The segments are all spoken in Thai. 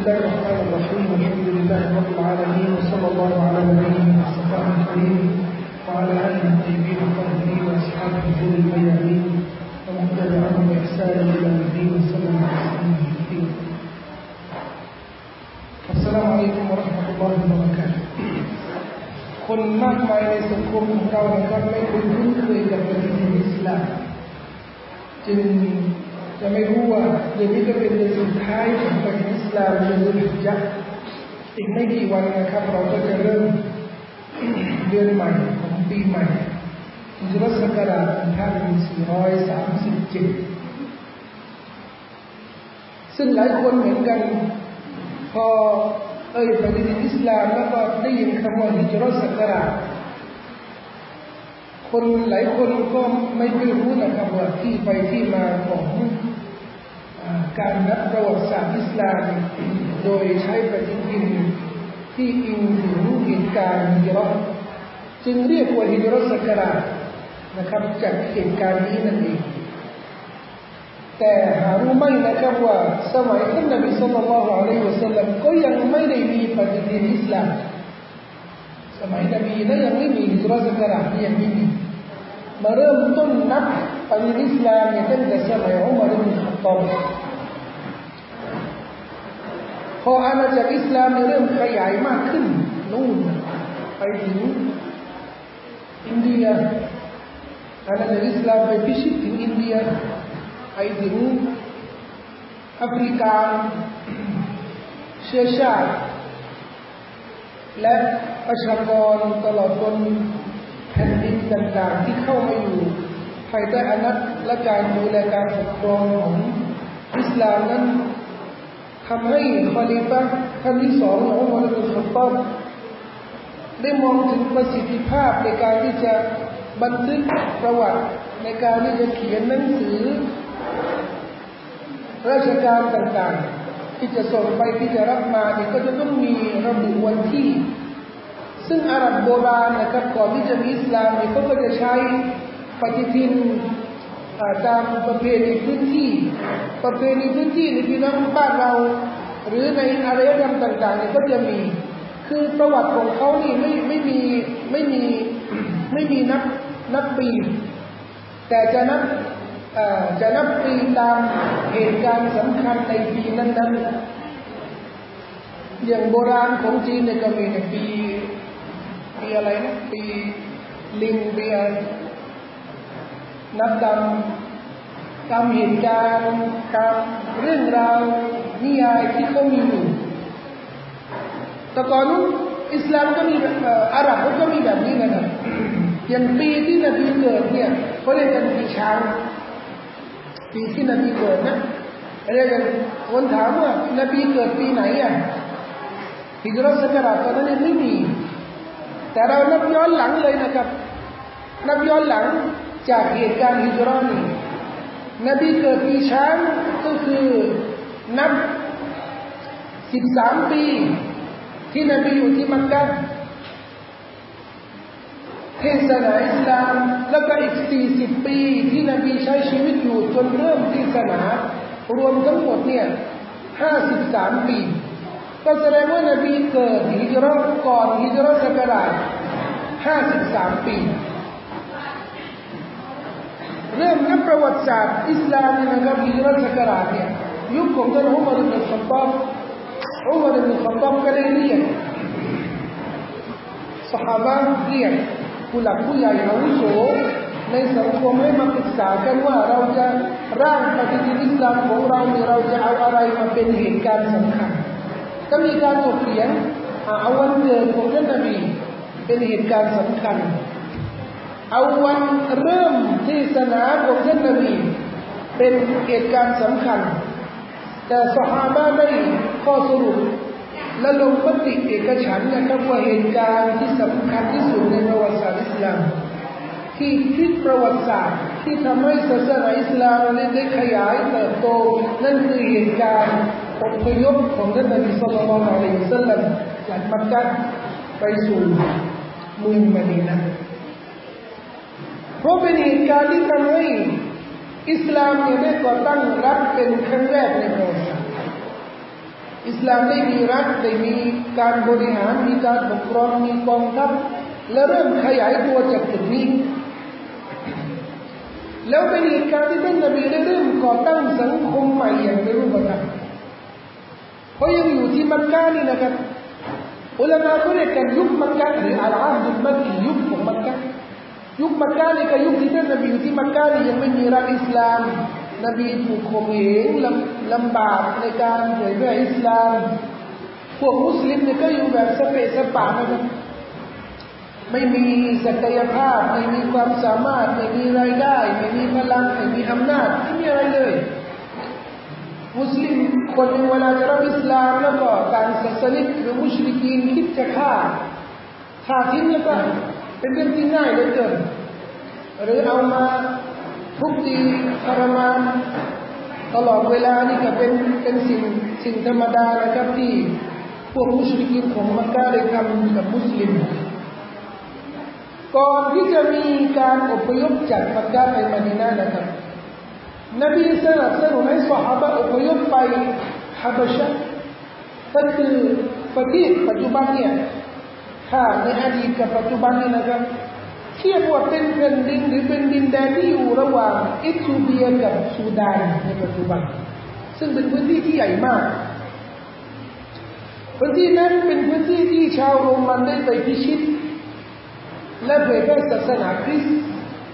الله الرحمن الرحيم الحمد لله رب العالمين وصلى الله على نبينا المصطفى الكريم وعلى آله الطيبين الطاهرين وأصحابه الغر الميامين ومن تبعهم بإحسان إلى الدين وسلم تسليما كثيرا. السلام عليكم ورحمة الله وبركاته. คนมากมายในสังคมของเรานะครับไม่คุ้นเคยกับปฏิทินอิสลามจึงจะไม่รู้ว่าเดือนนี้ก็เป็นเดือนสุดท้ายของปฏิทินอิสลามเดือนดุลฮิจญะห์อีกไม่กี่วันนะครับเราก็จะเริ่มเดือนใหม่ของปีใหม่ฮิจเราะห์ศักราช1437ซึ่งหลายคนเหมือนกันพอปฏิทินอิสลามแล้วก็ได้ยินคำว่าฮิจเราะห์ศักราชคนหลายคนก็ไม่รู้นะครับว่าที่ไปที่มาของการนับประวัติศาสตร์อิสลามโดยใช้ปฏิทินที่อิงถึงเหตุการณ์ฮิจเราะห์จึงเรียกว่าฮิจเราะห์ศักราชนะครับจากเหตุการณ์นี้นั่นเองแต่หารู้ไหมนะครับว่าสมัยท่านนบีศ็อลลัลลอฮุอะลัยฮิวะซัลลัมก็ยังไม่ได้มีปฏิทินอิสลามสมัยนบีนั้นยังไม่มีฮิจเราะห์ศักราชยังไม่มีมาเริ่มต้นนับปฏิทินอิสลามเนี่ยตั้งแต่สมัยอุมัรอิบนุลค็อฏฏอบพออาณาจักรอิสลามเริ่มขยายมากขึ้นนู่นไปถึงอินเดียอาณาจักรอิสลามไปพิชิตถึงอินเดียไปถึงแอฟริกาเชื้อชาติและประชากรตลอดจนแผ่นดินต่างๆที่เข้ามาอยู่ภายใต้อานัตและการดูแลการปกครองของอิสลามนั้นทำให้คอลิฟะห์ท่านที่สองของอุมัรอิบนุลค็อฏฏอบได้มองถึงประสิทธิภาพในการที่จะบันทึกประวัติในการที่จะเขียนหนังสือราชการต่างๆที่จะส่งไปที่จะรับมาเนี่ยก็จะต้องมีระบุวันที่ซึ่งอาหรับโบราณนะครับก่อนที่จะมีอิสลามเนี่ยเขาก็จะใช้ปฏิทินตามประเพณีพื้นที่ในพี่น้องบ้านเราหรือในอารยธรรมต่างๆเนี่ยก็จะมีคือประวัติของเขานี่ไม่มีนับปีแต่จะนับปีตามเหตุการณ์สำคัญในปีนั้นๆอย่างโบราณของจีนเนี่ยก็มีในปีอะไรนะปีลิงปีนับตามเหตุการณ์ตามเรื่องราวนิยายที่เขามีอยู่แต่ก่อนนู้นอิสลามก็มีอาหรับก็มีแบบนี้นะครับอย่างปีที่นบีเกิดเนี่ยเขาเรียกกันปีช้างปีที่นบีเกิดนะเรียกกันคนถามว่านบีเกิดปีไหนอ่ะฮิจเราะห์ศักราชตอนนั้นยังไม่มีแต่เรานับย้อนหลังเลยนะครับนับย้อนหลังจากเหตุการณ์ฮิจเราะห์นี้นบีเกิดปีช้างก็คือนับ13ปีที่นบีอยู่ที่มักกะฮ์เทศนาอิสลามแล้วก็อีก40ปีที่นบีใช้ชีวิตอยู่จนเริ่มเทศนารวมทั้งหมดเนี่ย53ปีก็แสดงว่านบีเกิดฮิจเราะห์ก่อนฮิจเราะห์ศักราช53ปีเริ่มนับประวัติศาสตร์อิสลามนะครับฮิจเราะห์ศักราชเนี่ยยุคของท่านอุมัรอิบนุลค็อฏฏอบก็ได้เรียกซอฮาบะห์เรียกผู้หลักผู้ใหญ่อาวุโสในสังคมให้มาปรึกษากันว่าเราจะร่างปฏิทินอิสลามของเราเนี่ยเราจะเอาอะไรมาเป็นเหตุการณ์สำคัญก็มีการถกเถียงเอาวันเกิดของท่านนบีเป็นเหตุการณ์สำคัญเอาวันเริ่มเทศนาของท่านนบีเป็นเหตุการณ์สำคัญแต่ซอฮาบะห์ได้ข้อสรุปและลงมติเอกฉันท์นะครับว่าเหตุการณ์ที่สำคัญที่สุดในประวัติศาสตร์อิสลามที่พลิกประวัติศาสตร์ที่ทำให้ศาสนาอิสลามได้ขยายเติบโตนั่นคือเหตุการณ์อพยพของท่านนบีศ็อลลัลลอฮุอะลัยฮิวะซัลลัมจากมักกะฮ์ไปสู่เมืองมะดีนะห์เพราะเป็นเหตุการณ์ที่ทำให้อิสลามได้ก่อตั้งรัฐเป็นครั้งแรกในประวัติศาสตร์อิสลามได้มีรัฐได้มีการบริหารมีการปกครองมีกองทัพและเริ่มขยายตัวจากจุดนี้แล้วเป็นเหตุการณ์ที่ท่านนบีได้เริ่มก่อตั้งสังคมใหม่อย่างเป็นรูปธรรมเพราะยังอยู่ที่มักกะนี่นะครับอุลามะเขาเรียกกันยุคมักกะหรืออัลอาฮดุลมักกียุคของมักกะยุคมักกะนี่ก็ยุคที่ท่านนบีอยู่ที่มักกะนี่ยังไม่มีรัฐอิสลามนบีถูกข่มเหงลำบากในการเผยแพร่อิสลามพวกมุสลิมเนี่ยก็อยู่แบบสเปะสปะนะครับไม่มีศักยภาพไม่มีความสามารถไม่มีรายได้ไม่มีพลังไม่มีอำนาจไม่มีอะไรเลยมุสลิมคนเวลาจะรับอิสลามแล้วก็การศาสนิกหรือมุชริกีนคิดจะฆ่าทิ้งแล้วก็เป็นเรื่องที่ง่ายเหลือเกินหรือเอามาทุบตีทรมานตลอดเวลานี่ก็เป็นสิ่งธรรมดานะครับที่พวกมุชริกีนของมักกะได้ทำกับมุสลิมก่อนที่จะมีการอพยพจากมักกะไปมะดีนะห์นะครับนบีสนับสนุนให้ซอฮาบะห์อพยพไปฮะบะชะห์ก็คือประเทศปัจจุบันเนี่ยถ้าในอดีตกับปัจจุบันนี่นะครับเทียบว่าเป็นแผ่นดินหรือเป็นดินแดนที่อยู่ระหว่างเอธิโอเปียกับซูดานในปัจจุบันซึ่งเป็นพื้นที่ที่ใหญ่มากพื้นที่นั้นเป็นพื้นที่ที่ชาวโรมันได้ไปพิชิตและเผยแพร่ศาสนาคริสต์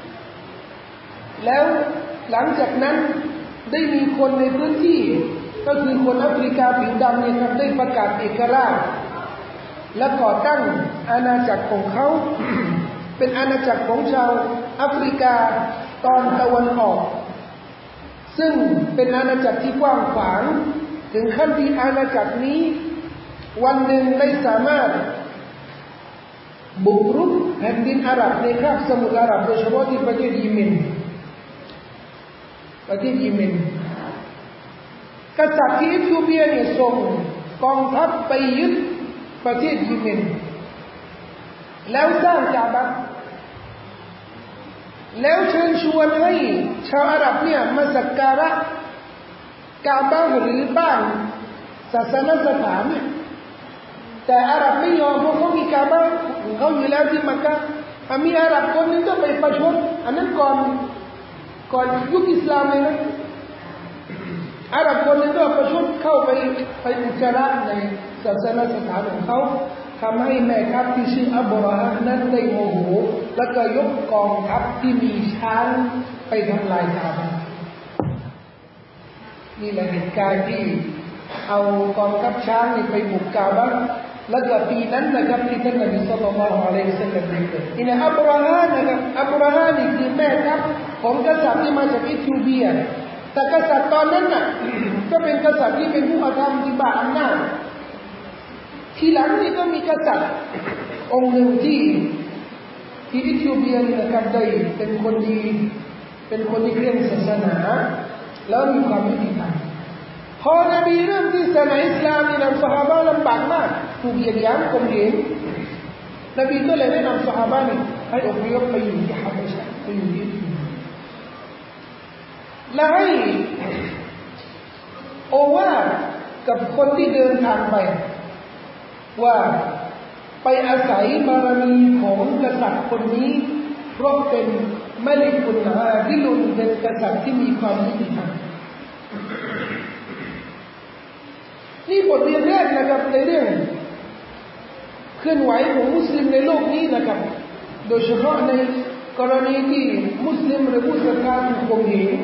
แล้วหลังจากนั้นได้มีคนในพื้นที่ก็คือคนแอฟริกาผิวดำเนี่ยครับได้ประกาศเอกราชและก่อตั้งอาณาจักรของเขา เป็นอาณาจักรของชาวแอฟริกาตอนตะวันออกซึ่งเป็นอาณาจักรที่กว้างขวางถึงขั้นที่อาณาจักรนี้วันหนึ่งได้สามารถบุกรุกแผ่นดินอาหรับในคาบสมุทรอาหรับโดยเฉพาะที่ประเทศเยเมนกษัตริย์ที่เอธิโอเปียเนี่ยส่งกองทัพไปยึดประเทศเยเมนแล้วสร้างกาบะห์แล้วเชิญชวนให้ชาวอาหรับเนี่ยมาสักการะกาบะห์หรือบ้านศาสนสถานเนี่ยแต่อาหรับไม่ยอมเพราะเขามีกาบะห์ของเขาอยู่แล้วที่มักกะมีอาหรับคนนึงก็ไปประชดอันนั้นก่อนยุคอิสลามเลยนะอาหรับคนนึงก็ประชดเข้าไปอุจจาระในศาสนสถานของเขาทำให้แม่ทัพที่ชื่ออับราฮะนั้นได้โมโหแล้วก็ยกกองทัพที่มีช้างไปทำลายกาบะห์นี่แหละเหตุการณ์ที่เอากองทัพช้างไปบุกกาบะห์แล้วก็ปีนั้นนะครับที่ท่านนบีศ็อลลัลลอฮุอะลัยฮิวะซัลลัมได้เกิดนี่นะอับราฮะนะครับอับราฮะนี่คือแม่ทัพของกษัตริย์ที่มาจากเอธิโอเปียแต่กษัตริย์ตอนนั้นน่ะ ก็เป็นกษัตริย์ที่เป็นผู้อาธรรมที่บ้าอำนาจทีหลังนี่ก็มีกษัตริย์องค์หนึ่งที่เอธิโอเปียนะครับได้เป็นคนดีเป็นคนที่เคร่งศาสนาแล้วมีความยุติธรรมพอนบีเริ่มที่ศาสนาอิสลามนี่นะซอฮาบะห์ลำบากมากถูกเหยียดหยามข่มเหงนบีก็เลยแนะนำซอฮาบะห์นี่ให้อพยพไปอยู่ที่ฮะบะชะห์ไปอยู่ที่และให้โอวาทกับคนที่เดินทางไปว่าไปอาศัยบารมีของกษัตริย์คนนี้เพราะเป็นมะลิกุลอาดิลุนเป็นกษัตริย์ที่มีความยุติธรรมนี่บทเรียนแรกนะครับในเรื่องเคลื่อนไหวของมุสลิมในโลกนี้นะครับโดยเฉพาะในกรณีที่มุสลิมหรือผู้ศรัทธาถูกข่มเหง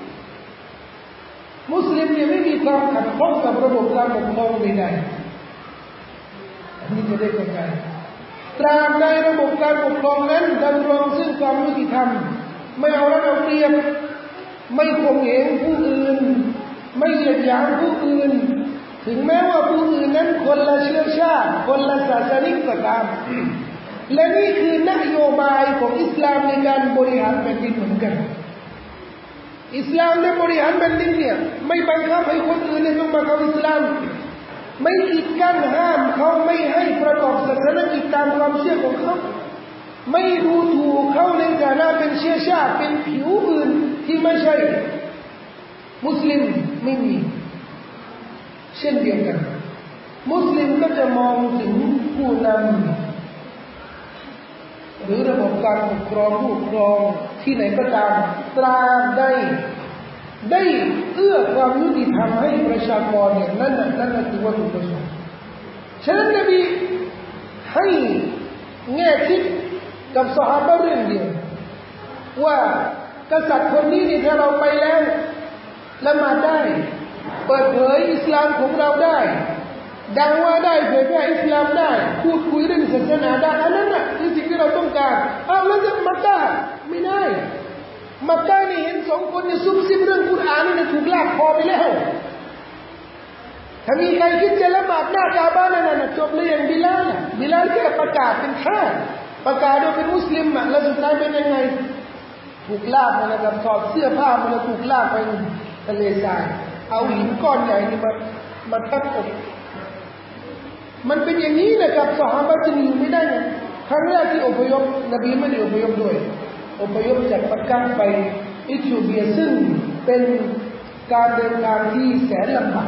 มุสลิมเนี่ยไม่มีความขัดข้องกับระบบการปกครองใดๆอันนี้จะได้เข้าใจตราบใดระบบการปกครองนั้นดำรงซึ่งความยุติธรรมไม่เอารัดเอาเปรียบไม่ข่มเหงผู้อื่นไม่เหยียดหยามผู้อื่นถึงแม้ว่าผู้อื่นนั้นคนละเชื้อชาติคนละศาสนิกก็ตามและนี่คือนโยบายของอิสลามในการบริหารแผ่นดินเหมือนกันอิสลามในบริหารแผ่นดินเนี่ยไม่บังคับให้คนอื่นเนี่ยต้องมาเข้าอิสลามไม่กีดกันห้ามเขาไม่ให้ประกอบศาสนกิจตามความเชื่อของเขาไม่ดูถูกเขาในฐานะเป็นเชื้อชาติเป็นผิวอื่นที่ไม่ใช่มุสลิมไม่มีเช่นเดียวกันองถึงผู้นำหรือระบบการปกครองผู้ปกครองที่ไหนก็ตามตราบใดได้เอื้อความยุติธรรมให้ประชากรเนี่ยนั่นคือวัตถุประสงค์ฉะนั้นนบีให้แง่คิดกับซอฮาบะห์เรื่องเดียวว่ากษัตริย์คนนี้นี่ถ้าเราไปแล้วละหมาดได้เปิดเผยอิสลามของเราได้ดังว่าได้เผยแพร่อิสลามได้พูดคุยเรื่องศาสนาได้อันนั้นน่ะคือสิ่งที่เราต้องการเอาแล้วจะมักกะฮ์ไม่ได้มักกะฮ์นี่เห็นสองคนเนี่ยซุบซิบเรื่องกุรอานนี่ถูกลากคอไปแล้วถ้ามีใครคิดจะละหมาดหน้ากาบะนั่นน่ะจบเลยอย่างบิลาลแค่ประกาศเป็นข้าประกาศว่าเป็นมุสลิมแล้วสุดท้ายเป็นยังไงถูกลากมานะครับถอดเสื้อผ้ามันถูกลากไปทะเลทรายเอาหินก้อนใหญ่นี่มาทับอกมันเป็นอย่างนี้นะครับซอฮาบะห์จึงอยู่ไม่ได้ไงครั้งแรกที่อพยพนบีไม่ได้อพยพด้วยอพยพจากมักกะฮ์ไปเอธิโอเปียซึ่งเป็นการเดินทางที่แสนลำบาก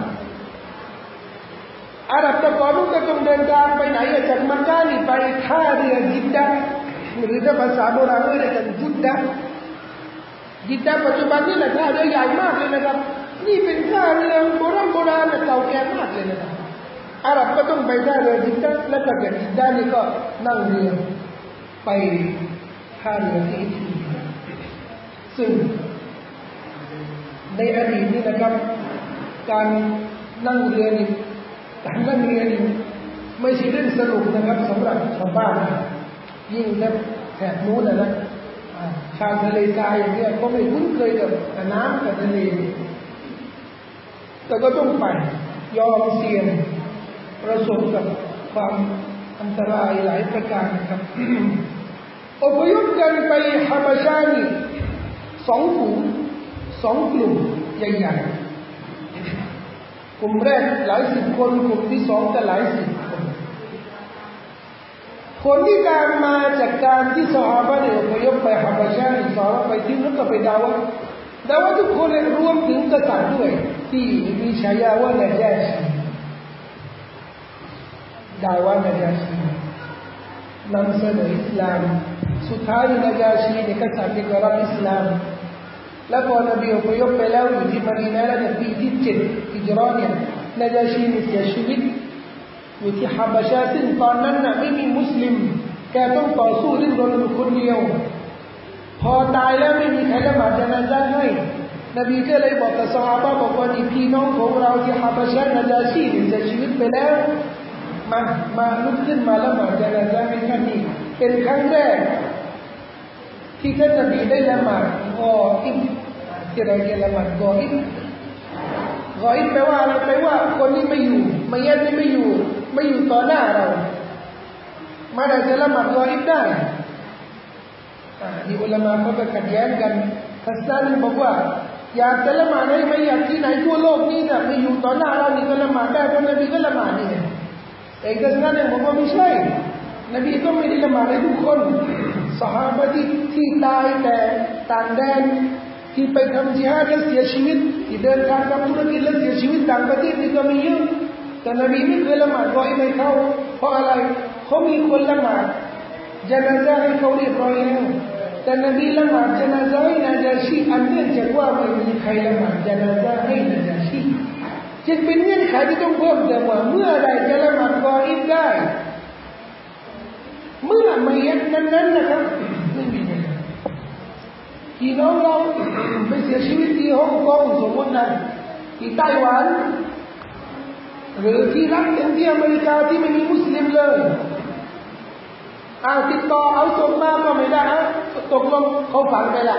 อาหรับตะกอนก็ต้องเดินทางไปไหนจากมักกะฮ์นี่ไปท่าเรือจิดดะห์หรือถ้าภาษาโบราณเรียกกันจุดดะห์จิดดะห์ปัจจุบันนี่แหละท่าเรือใหญ่มากเลยนะครับนี่เป็นท่าเรือโบราณเก่าแก่มากเลยนะครับอาหรับก็ต้องไปท่าเรือจิดดะห์แล้วจากจิดดะห์นี่ก็นั่งเรือไปท่าเรือที่เอธิโอเปียซึ่งในอดีตนี่นะครับการนั่งเรือนี่ไม่ใช่เรื่องสนุกนะครับสำหรับชาวบ้านยิ่งแถบนู้นนะชาวทะเลทรายอย่างเงี้ยก็ไม่คุ้นเคยกับน้ำกับทะเลแต่ก็ต้องไปยอมเสี่ยงประสบกับความอันตรายหลายประการนะครับ อพยพกันไปฮะบะชะนี่2 ฝูง 2 กลุ่มใหญ่ๆกลุ่มแรกหลายสิบคนกลุ่มที่2ก็หลายสิบคนที่ตามมาจากการที่ซอฮาบะห์อพยพไปฮะบะชะนี่ซอฮาบะห์ไปที่นู้นก็ไปดาวะทุกคนรวมถึงกษัตริย์ด้วยที่มีฉายาว่านาญาชีดาวะนาญาชีนำเสนออิสลามสุดท้ายนาญาชีเนี่ยกษัตริย์ก็รับอิสลามแล้วพอนบีอพยพไปแล้วอยู่ที่มะดีนะห์แล้วในปีที่7ฮิจเราะห์เนี่ยนาญาชีเสียชีวิตอยู่ที่ฮะบะชะซึ่งตอนนั้นน่ะไม่มีมุสลิมแกต้องต่อสู้ดิ้นรนอยู่คนเดียวพอตายแล้วไม่มีใครละหมาดญะนาซะห์ให้นบีก็เลยบอกกับซอฮาบะห์บอกว่าพี่น้องของเราที่ฮะบะชะนาญาชีเสียชีวิตไปแล้วมาลุกขึ้นมาละหมาดญะนาซะห์ให้ท่านนี่เป็นครั้งแรกที่ท่านนบีได้ละหมาดกออิบที่เราเรียกละหมาดกออิบแปลว่าอะไรแปลว่าคนที่ไม่อยู่มัยยิตนี่ไม่อยู่ต่อหน้าเรามาได้จะละหมาดกออิบได้นี่อุลามะเขาก็ขัดแย้งกันทัศนะนึงบอกว่าอยากจะละหมาดให้มัยยิตที่ไหนทั่วโลกนี้น่ะไม่อยู่ต่อหน้าเรานี่ก็ละหมาดได้เพราะนบีก็ละหมาดนี่แต่อีกทัศนะนึงบอกว่าไม่ใช่นบีก็ไม่ได้ละหมาดให้ทุกคนซอฮาบะห์ที่ตายแต่ต่างแดนที่ไปทำญิฮาดแล้วเสียชีวิตที่เดินทางทำธุรกิจแล้วเสียชีวิตต่างประเทศนี่ก็มีเยอะแต่นบีไม่เคยละหมาดกออิบให้เขาเพราะอะไรเขามีคนละหมาดญะนาซะห์ให้เขาเรียบร้อยแล้วแต่นบีละหมาดญะนาซะห์ให้นาญาชีอันเนื่องจากว่าไม่มีใครละหมาดญะนาซะห์ให้นาญาชีจึงเป็นเงื่อนไขที่ต้องเพิ่มเติมว่าเมื่อใดจะละหมาดกออิบได้เมื่อมัยยิตนั้นนะครับไม่มีพี่น้องเราไปเสียชีวิตที่ฮ่องกงสมมตินะที่ไต้หวันหรือที่รัฐที่อเมริกาที่ไม่มีมุสลิมเลยติดต่อเอาศพมาก็ไม่ได้ตกลงเขาฝังไปแล้ว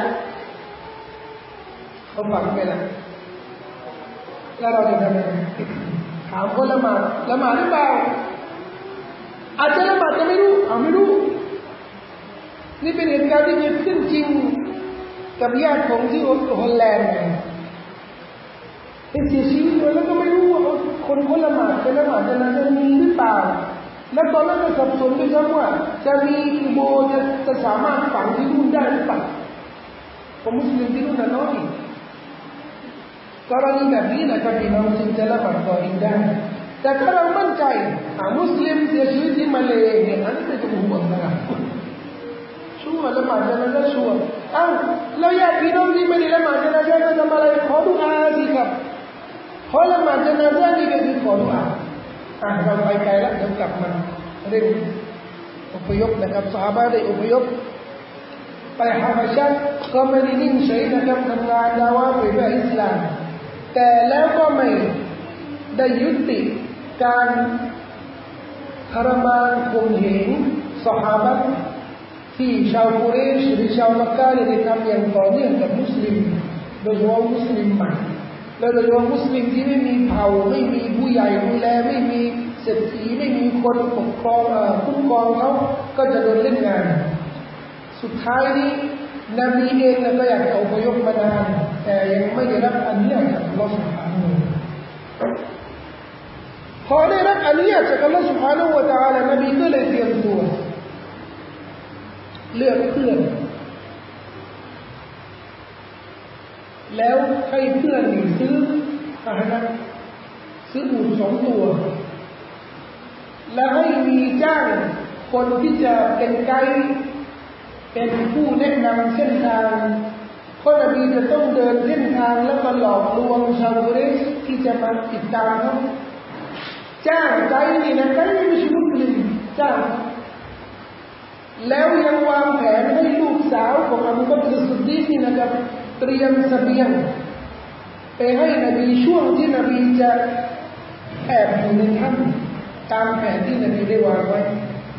แล้วเราจะทำยังไงถามคนละหมาดหรือเปล่าอาจจะละหมาดก็ไม่รู้นี่เป็นเหตุการณ์ที่เกิดขึ้นจริงกับญาติของที่ฮอลแลนด์เสียชีวิตแล้วก็ไม่รู้ว่าคนละหมาดจะละหมาดจะมีหรือเปล่าและตอนนั้นก็สับสนด้วยซ้ำว่าจะมีกุโบร์จะสามารถฝังที่นู่นได้หรือเปล่าผมมุสลิมที่นู่นน้อยกรณีแบบนี้นะครับพี่น้องจึงจะละหมาดกออิบได้แต่ถ้าเรามั่นใจมุสลิมเสียชีวิตที่มาเลเนี่ยอันนี้ไม่ต้องห่วงนะครับชัวร์ละหมาดจะน่าชัวร์เราอยากพี่น้องที่ไม่ได้ละหมาดจะน่าจะทำอะไรขอดุอาสิครับเพราะละหมาดจะน่านี่ก็คือขอดุอาเราไปไกลแล้วเดี๋ยวกลับมาเรื่องอพยพนะครับซอฮาบะห์ได้อพยพไปฮะบะชะก็ไม่ได้นิ่งเฉยนะครับทำงานดะวะห์เผยแผ่อิสลามแต่แล้วก็ไม่ได้ยุติการทรมานข่มเหงซอฮาบะห์ที่ชาวกุเรชหรือชาวมักกะได้ทำอย่างต่อเนื่องกับมุสลิมโดยเฉพาะมุสลิมใหม่และโดยเฉพาะมุสลิมที่ไม่มีเผ่าไม่มีผู้ใหญ่ดูแลไม่มีเศรษฐีไม่มีคนปกครองคุ้มครองเขาก็จะโดนเล่นงานสุดท้ายนี้นบีเองก็อยากจะอพยพมานานแต่ยังไม่ได้รับอนุญาตจากอัลลอฮฺ سبحانه พอได้รับอนุญาตจากอัลลอฮฺ سبحانه และ تعالى นบีก็เลยเตรียมตัวเลือกเพื่อนแล้วให้เพื่อนซื้อพาหนะซื้ออูฐ2 ตัวแล้วให้มีจ้างคนที่จะเป็นไกด์เป็นผู้แนะนำเส้นทางเพราะนบีจะต้องเดินเส้นทางแล้วก็หลอกลวงชาวกุเรชที่จะมาติดตามเขาจ้างไกด์นี่นะไกด์ไม่ใช่มุสลิมจ้างแล้วยังวางแผนให้ลูกสาวของอบูบักร ซิดดีกนี่นะครับเตรียมเสบียงไปให้นบีช่วงที่นบีจะแอบอยู่ในถ้ำตามแผนที่นบีได้วางไว้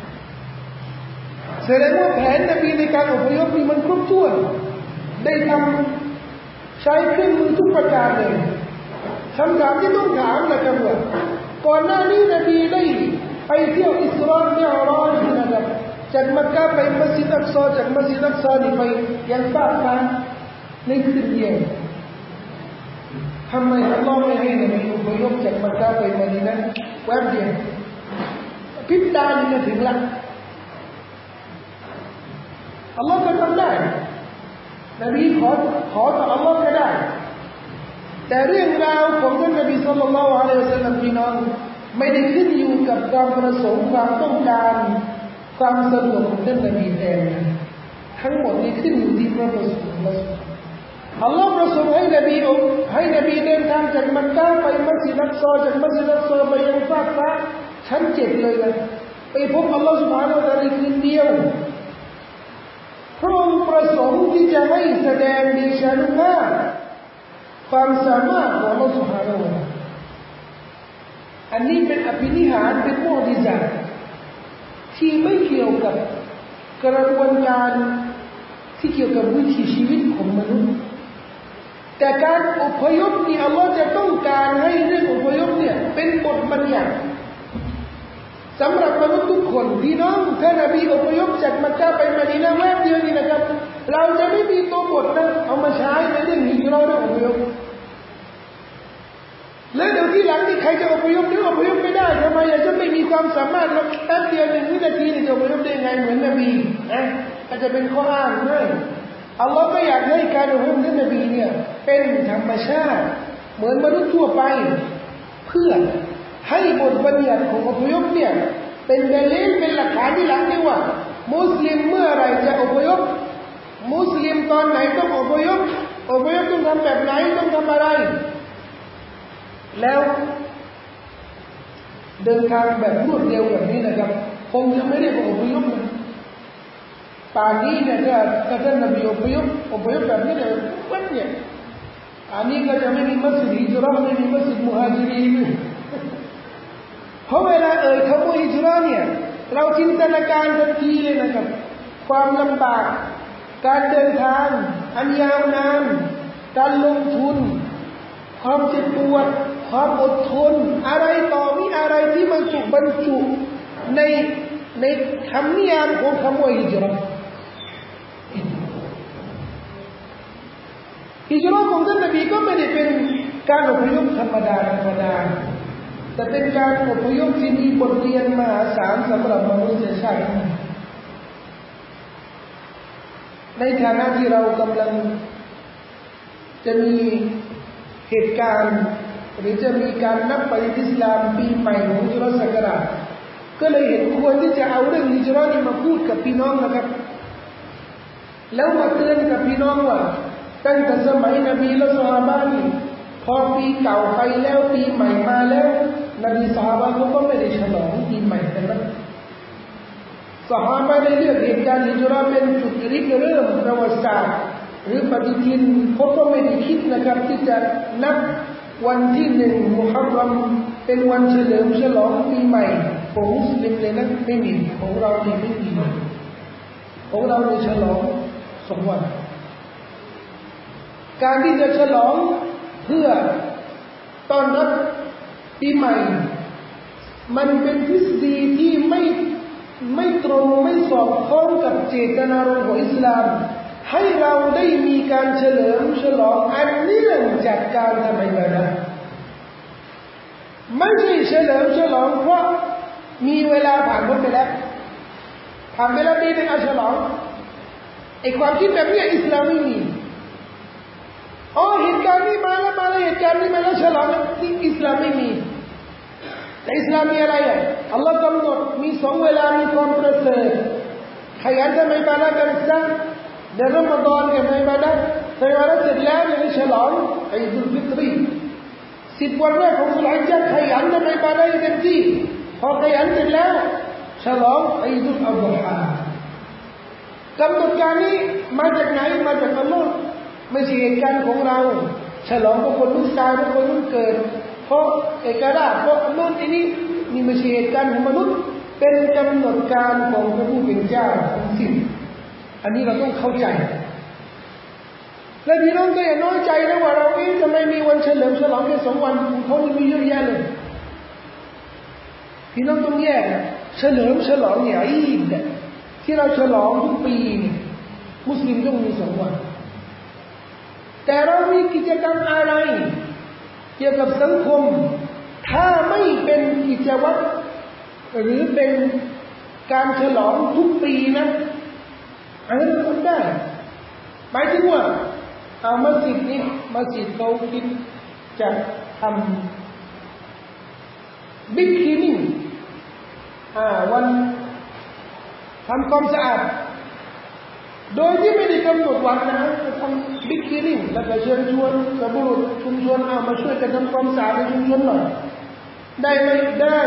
แสดงว่าแผนนบีในการอพยพนี่มันครบถ้วนได้ทำใช้เครื่องมือทุกประการเลยคำถามที่ต้องถามนะครับว่าก่อนหน้านี้นบีได้ไปเที่ยวอิสราเอลเนี่ยรออยู่นะครับจากมักกะไปมัสยิดอักซอจากมัสยิดอักซอนี่ไปยังฟากฟ้าในคืนเดียวทำไมอัลลอฮ์ไม่ให้นบีอพยพจากมักกะไปมะดีนะห์แวบเดียวพริบตานี่ก็ถึงละอัลลอฮ์ก็ทำได้นบีขอต่ออัลลอฮ์ก็ได้แต่เรื่องราวของท่านนบีศ็อลลัลลอฮุอะลัยฮิวะซัลลัมพี่น้องไม่ได้ขึ้นอยู่กับความประสงค์ความต้องการความสะดวกของท่านนบีเองทั้งหมดนี้ขึ้นอยู่ที่พระประสงค์อัลลอฮ์ประสงค์ให้นบีเดินทางจากมักกะไปมัสยิดอักซอจากมัสยิดอักซอไปยังฟากฟ้าชั้น7เลยนะไปพบอัลลอฮ์ซุบฮานะฮูวะตะอาลาในคืนเดียวพระองค์ประสงค์ที่จะให้แสดงเดชานุภาพความสามารถของอัลลอฮ์ซุบฮานะฮูวะตะอาลาอันนี้เป็นอภินิหารเป็นมุอ์ญิซะห์ที่ไม่เกี่ยวกับกระบวนการที่เกี่ยวกับวิถีชีวิตของมนุษย์แต่การอพยพนี่อัลลอฮ์จะต้องการให้เรื่องอพยพเนี่ยเป็นบทบัญญัติสำหรับมนุษย์ทุกคนพี่น้องถ้านบีอพยพจากมักกะไปมะดีนะห์แวบเดียวนี่นะครับเราจะไม่มีตัวบทนะเอามาใช้ในเรื่องฮิจเราะห์อพยพแล้วเดี๋ยวที่หลังนี่ใครจะอพยพหรืออพยพไม่ได้ทำไมจะไม่มีความสามารถแล้วแป๊บเดียว1 วินาทีนี่จะอพยพได้ไงเหมือนนบีนะอาจจะเป็นข้ออ้างด้วยอัลลอฮ์ไม่อยากให้การอพยพของนบีเนี่ยเป็นธรรมชาติเหมือนมนุษย์ทั่วไปเพื่อให้บทบัญญัติของอพยพเนี่ยเป็นดะลีลเป็นหลักฐานที่หลังนี่ว่ามุสลิมเมื่อไรจะอพยพมุสลิมตอนไหนต้องอพยพต้องทำแบบไหนต้องทำอะไรแล้วเดินทางแบบรวดเร็วแบบนี้นะครับคงจะไม่ได้อพยพนะป่านนี้เนี่ยถ้าท่านนบีอพยพแบบนี้เนี่ยวันเนี่ยอันนี้ก็จะไม่มีมัสยิดฮิจเราะห์ไม่มีมัสยิดมุฮาญิรีนเพราะเวลาคำว่าฮิจเราะห์เนี่ยเราจินตนาการทันทีเลยนะครับความลำบากการเดินทางอันยาวนานการลงทุนความเจ็บปวดความอดทนอะไรต่อมีอะไรที่มันถูกบรรจุในคำนิยามของคำว่าฮิจเราะห์ฮิจเราะห์ของท่านนบีก็ไม่ได้เป็นการอพยพธรรมดาแต่เป็นการอพยพที่มีบทเรียนมหาศาลสำหรับมนุษยชาติในฐานะที่เรากำลังจะมีเหตุการณ์อหรือจะมีการนับปฏิทินอิสลามปีใหม่ของฮิจเราะห์ศักราชก็เลยเห็นควรที่จะเอาเรื่องฮิจเราะห์นี้มาพูดกับพี่น้องนะครับแล้วมาเตือนกับพี่น้องว่าตั้งแต่สมัยนบีและซอฮาบะห์นี่พอปีเก่าไปแล้วปีใหม่มาแล้วนบีซอฮาบะห์เขาก็ไม่ได้ฉลองปีใหม่กันนะซอฮาบะห์ได้เลือกเหตุการณ์ฮิจเราะห์เป็นจุดริเริ่มประวัติศาสตร์หรือปฏิทินเขาก็ไม่ได้คิดนะครับที่จะนับวันที่1มุฮัรรอมเป็นวันเฉลิมฉลองปีใหม่ของมุสลิมเลยนะไม่มีของเรานี่ไม่มีของเราเนี่ยฉลอง2 วันการที่จะฉลองเพื่อต้อนรับปีใหม่มันเป็นทฤษฎีที่ไม่ตรงไม่สอดคล้องกับเจตนารมณ์ของอิสลามให้เราได้มีการเฉลิมฉลองอันเนื่องจากการทำอิบาดะห์ไม่ใช่เฉลิมฉลองเพราะมีเวลาผ่านไปแล้วปีนึงเอาฉลองไอ้ความคิดแบบนี้อิสลามไม่มีเหตุการณ์นี้มาแล้วเหตุการณ์นี้มาแล้วฉลองนี่อิสลามไม่มีแต่อิสลามมีอะไรอัลลอฮ์กำหนดมี2 เวลามีความประเสริฐขยันทำอิบาดะห์กันซะในรอมฎอนกับในอิบาดะห์เสร็จแล้วให้ฉลองอีดุลฟิตรี10 วันแรกของซุลฮิจญะห์ขยันทำอิบาดะห์เต็มที่พอขยันเสร็จแล้วฉลองอีดุลอัฎฮากำหนดการนี้มาจากไหนมาจากอัลลอฮ์ไม่ใช่เหตุการณ์ของเราฉลองเพราะคนนู้นตายเพราะคนนู้นเกิดเพราะเอกราชเพราะโน่นนี่ไม่ใช่เหตุการณ์ของมนุษย์เป็นกำหนดการของพระผู้เป็นเจ้าทั้งสิ้นอันนี้เราต้องเข้าใจและพี่น้องก็อย่าน้อยใจนะว่าเราจะไม่มีวันเฉลิมฉลองแค่2 วันเขามีเยอะแยะเลยพี่น้องต้องแยกเฉลิมฉลองเนี่ยอีดที่เราฉลองทุกปีมุสลิมต้องมี2 วันแต่เรามีกิจกรรมอะไรเกี่ยวกับสังคมถ้าไม่เป็นกิจวัตรหรือเป็นการฉลองทุกปีนะอันนั้นทำได้หมายถึงว่าเอามัสยิดนี้มัสยิดเขาคิดจะทำบิ๊กคลีนิ่งวันทำความสะอาดโดยที่ไม่ได้กำหนดวันนะจะทำบิ๊กคลีนิ่งแล้วก็เชิญชวนกบุรุษชุมชนมาช่วยกันทำความสะอาดในชุมชนหน่อยได้ไหมได้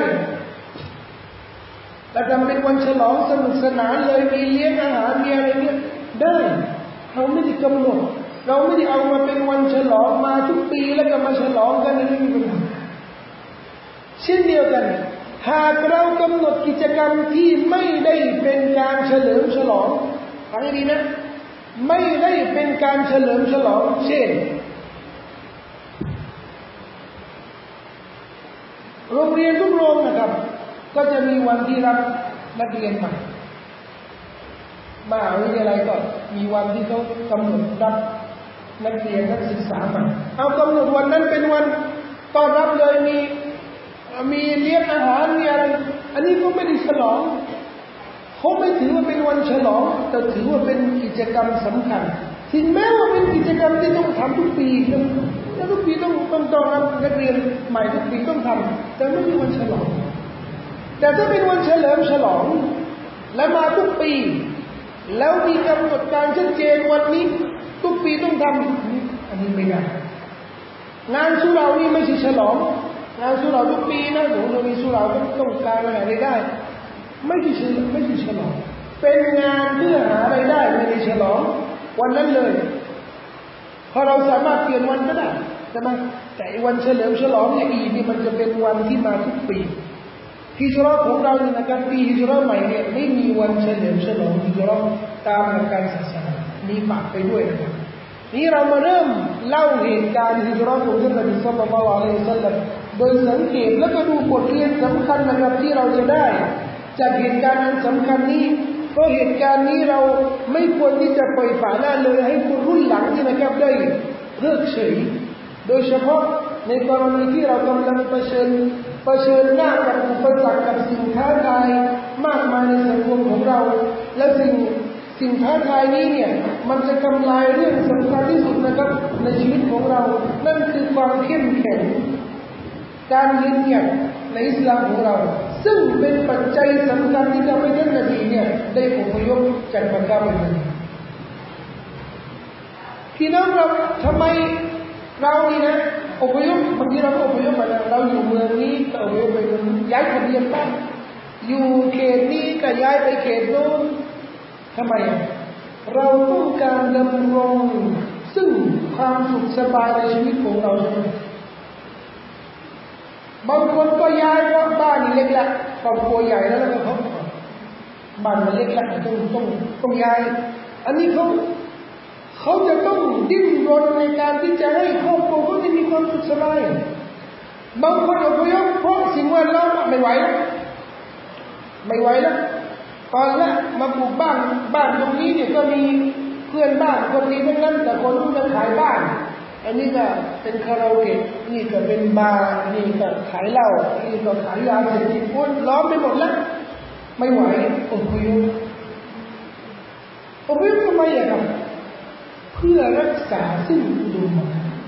แล้วทำเป็นวันฉลองสนุกสนานเลยมีเลี้ยงอาหารมีอะไรเนี่ยได้เราไม่ได้กำหนดเราไม่ได้เอามาเป็นวันฉลองมาทุกปีแล้วก็มาฉลองกันไม่มีปัญหาเช่นเดียวกันหากเรากำหนดกิจกรรมที่ไม่ได้เป็นการเฉลิมฉลองฟังให้ดีนะไม่ได้เป็นการเฉลิมฉลองเช่นโรงเรียนทุกโรงนะครับก็จะมีวันที่รับนักเรียนใหม่มหาวิทยาลัยก็มีวันที่เขากำหนดรับนักเรียนนักศึกษาใหม่เอากำหนดวันนั้นเป็นวันต้อนรับเลยมีเลี้ยงอาหารมีอะไรอันนี้ก็ไม่ได้ฉลองเขาไม่ถือว่าเป็นวันฉลองแต่ถือว่าเป็นกิจกรรมสำคัญถึงแม้ว่าเป็นกิจกรรมที่ต้องทำทุกปีแล้วทุกปีต้องต้อนรับนักเรียนใหม่ทุกปีต้องทำแต่ไม่ใช่วันฉลองแต่ถ้าเป็นวันเฉลิมฉลองและมาทุกปีแล้วมีกำหนดการชัดเจนวันนี้ทุกปีต้องทำอันนี้ไม่ได้งานสุเหร่านี่ไม่ใช่ฉลองงานสุเหร่าทุกปีนะเรามีสุเหร่าต้องการอะไรได้ไม่ใช่ฉลองเป็นงานเพื่อหาอะไรได้ไม่ได้ฉลองวันนั้นเลยพอเราสามารถเปลี่ยนวันก็ได้ใช่ไหมแต่วันเฉลิมฉลองเนี่ยอีนี่มันจะเป็นวันที่มาทุกปีฮิจเราะห์ของเราเนี่ยนะครับปีฮิจเราะห์ใหม่เนี่ยไม่มีวันเฉลิมฉลองฮิจเราะห์ตามหลักการศาสนามีปากไปด้วยนะครับนี่เรามาเริ่มเล่าเหตุการณ์ฮิจเราะห์ของท่านนบีศ็อลลัลลอฮุอะลัยฮิวะซัลลัมโดยสังเกตแล้วก็ดูบทเรียนสำคัญนะครับที่เราจะได้จากเหตุการณ์นั้นสำคัญนี้เพราะเหตุการณ์นี้เราไม่ควรที่จะปล่อยฝ่าละเลยให้คนรุ่นหลังนี่นะครับได้เพิกเฉยโดยเฉพาะในกรณีที่เรากำลังเผชิญหน้ากับอุปสรรคกับสิ่งท้าทายมากมายในสังคมของเราและสิ่งท้าทายนี้เนี่ยมันจะทำลายเรื่องสำคัญที่สุดนะครับในชีวิตของเรานั่นคือความเข้มแข็งการยืนหยัดในอิสลามของเราซึ่งเป็นปัจจัยสำคัญที่ทำให้ท่านนบีเนี่ยได้อพยพจากมักกะห์ไปมะดีนะห์พี่น้องเราทำไมเรานี่นะอพยพบางทีเราอพยพมาเราอยู่เมืองนี้ก็อพยพไปเมืองย้ายทะเบียนบ้านอยู่เขตนี้ก็ย้ายไปเขตโน้นทำไมเราต้องการดำรงซึ่งความสุขสบายในชีวิตของเราใช่ไหมบางคนก็ย้ายเพราะบ้านเล็กละครอบครัวใหญ่แล้วก็เขาบ้านมันเล็กละต้องย้ายอันนี้เขาจะต้องดิ้นรนในการที่จะให้ครอบครัวเขาได้มีความสุขสบายบางคนอพยพเพราะสิ่งแวดล้อมไม่ไหวแล้วตอนละมาปลูกบ้านตรงนี้เนี่ยก็มีเพื่อนบ้านคนนี้ทั้งนั้นแต่คนนู้นจะขายบ้านอันนี้ก็เป็นคาราโอเกะนี่ก็เป็นบาร์นี่ก็ขายเหล้านี่ก็ขายยาเสพติดคนล้อมไปหมดแล้วไม่ไหวอพยพทำไมอ่ะครับเพื่อรักษาซึ่งอุดมการณ์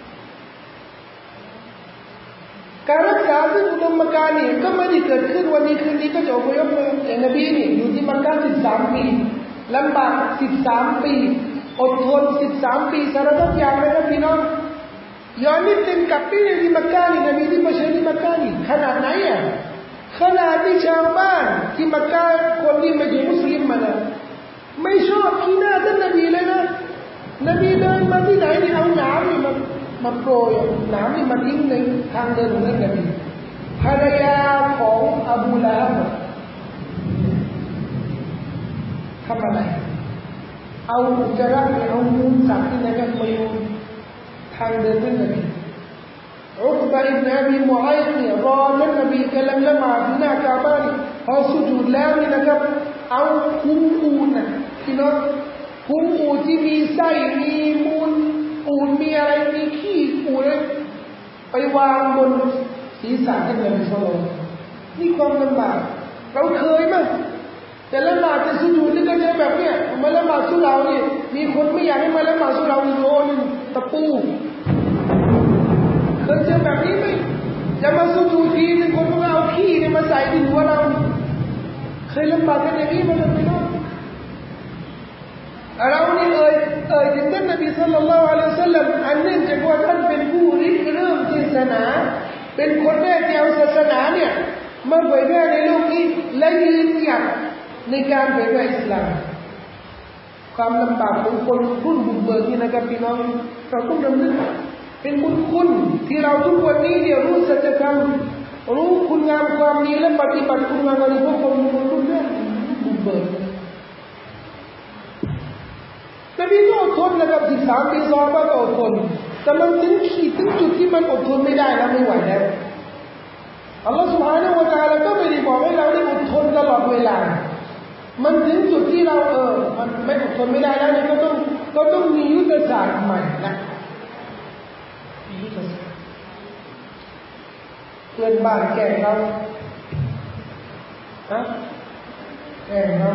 การรักษาซึ่งอุดมการณ์นี่ก็ไม่ได้เกิดขึ้นวันนี้คืนนี้ก็จะอพยพเลยอย่างนบีนี่อยู่ที่มักกะห์13 ปีลำบาก13 ปีอดทน13 ปีสารพัดอย่างเลยนะพี่น้องย้อนนิดนึงกลับไปที่มักกะห์นี่นบีที่มาเชิญที่มักกะห์นี่ขนาดไหนอ่ะขนาดที่ชาวบ้านที่มักกะห์คนที่ไม่ใช่มุสลิมมันไม่ชอบขี้หน้าท่านนบีเลยนะนบีเดินมาที่ไหนนี่เอาหนามนี่มาโปรยหนามนี่มาทิ้งในทางเดินของท่านนบีภรรยาของอบูละฮับทำอะไรเอาอุจจาระเอามูลสัตว์ที่นะครับมาอยู่ทางเดินท่านนบีอุกบะอิบนุอบีมุอัยเนี่ยรอท่านนบีกำลังละหมาดที่หน้ากาบะห์พอสุญูดแล้วนี่นะครับเอาพุงอูฐนะพี่น้องพุงอูฐที่มีไส้มีมูลอูฐมีอะไรมีขี้อูฐไปวางบนศีรษะท่านนบีศ็อลลัลลอฮุอะลัยฮิวะซัลลัมนี่ความลำบากเราเคยมั้ยแต่ละหมาดจะสุญูดนี่ก็ใช้แบบเนี้ยมาละหมาดสุเรานี่มีคนไม่อยากให้มาละหมาดสุเราโยนตะปูเคยเจอแบบนี้ไหมจะมาสุญูดทีนึงคนก็เอาขี้นี่มาใส่ที่หัวเราเคยลำบากกันอย่างนี้มาเลยพี่น้องเรานี่เอ่ยถึงท่านนบีศ็อลลัลลอฮุอะลัยฮิวะซัลลัมอันเนื่องจากว่าท่านเป็นผู้ริเริ่มศาสนาเป็นคนแรกที่เอาศาสนาเนี่ยมาเผยแพร่ในโลกนี้และยืนหยัดในการเผยแพร่อิสลามความลำบากของคนรุ่นบุกเบิกนี่นะครับพี่น้องเราต้องรำลึกเป็นบุญคุณที่เราทุกวันนี้เนี่ยรู้สัจธรรมรู้คุณงามความดีและปฏิบัติคุณงามความดีพวกคนรุ่นแรกบุกเบิกนบีก็อดทนนะครับ13 ปีซอฮาบะห์ก็อดทนแต่มันถึงจุดที่มันอดทนไม่ได้แล้วไม่ไหวแล้วอัลลอฮฺ سبحانه และ تعالى ก็ไม่ได้บอกให้เราได้อดทนตลอดเวลามันถึงจุดที่เรามันไม่อดทนไม่ได้แล้วเนี่ยก็ต้องมียุทธศาสตร์ใหม่นะยุทธศาสตร์เพื่อนบ้านแกล้งเราแกล้งเรา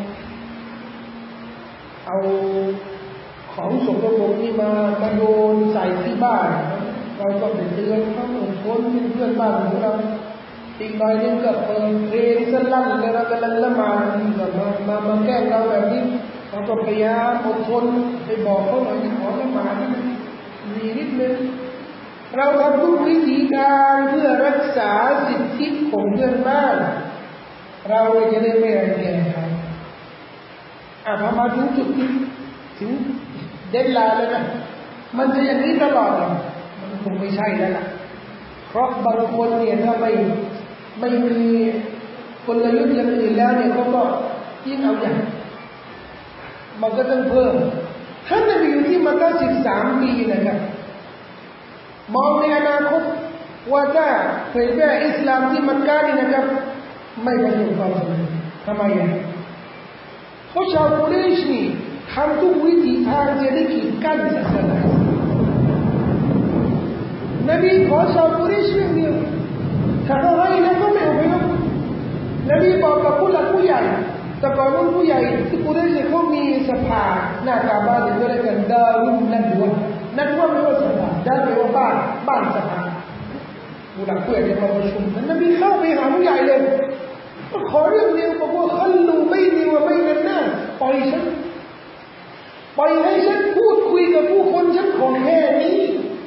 เอาของสกปรกนี่มาโยนใส่ที่บ้านเราก็ไปเตือนเขาอดทนเป็นเพื่อนบ้านของเราอีกหน่อยนึงก็เพลงสลั่นเลยเรากำลังละหมาดมาแกล้งเราแบบนี้เราก็พยายามอดทนไปบอกเขาหน่อยขอละหมาดดีนิดนึงเราทำทุกวิธีการเพื่อรักษาสิทธิของเพื่อนบ้านเราจะได้ไม่รังแกใครพอมาถึงจุดนี้ถึงเดดไลน์แล้วนะมันจะอย่างนี้ตลอดหรอมันคงไม่ใช่แล้วล่ะเพราะบางคนเนี่ยถ้าไม่มีกลยุทธ์อย่างอื่นแล้วเนี่ยเขาก็ยิ่งเอาอย่างมันก็ต้องเพิ่มท่านนบีอยู่ที่มักกะห์13 ปีนะครับมองในอนาคตว่าถ้าเผยแพร่อิสลามที่มักกะห์นี่นะครับไม่ประสบความสำเร็จทำไมเพราะชาวกุเรชนี่ทำทุกวิถีทางจะได้กีดกั้นศาสนานบีขอชาวกุเรชเรื่องเดียวถ้าเขาให้แล้วก็ไม่เอาไปแล้วนบีบอกกับผู้หลักผู้ใหญ่แต่ก่อนนั้นผู้ใหญ่ที่กุเรชเขามีสภาหน้ากาบาหรือก็เรียกกันดารุนนัดวะไม่ว่าสภาดารุนว่าบ้านสภาผู้หลักผู้ใหญ่จะมาประชุมนบีเข้าไปหาผู้ใหญ่เลยก็ขอเรื่องเดียวบอกว่าขันลูไม่ดีว่าไม่กันหน้าปล่อยฉันปล่อยให้ฉันพูดคุยกับผู้คนฉันขอแค่นี้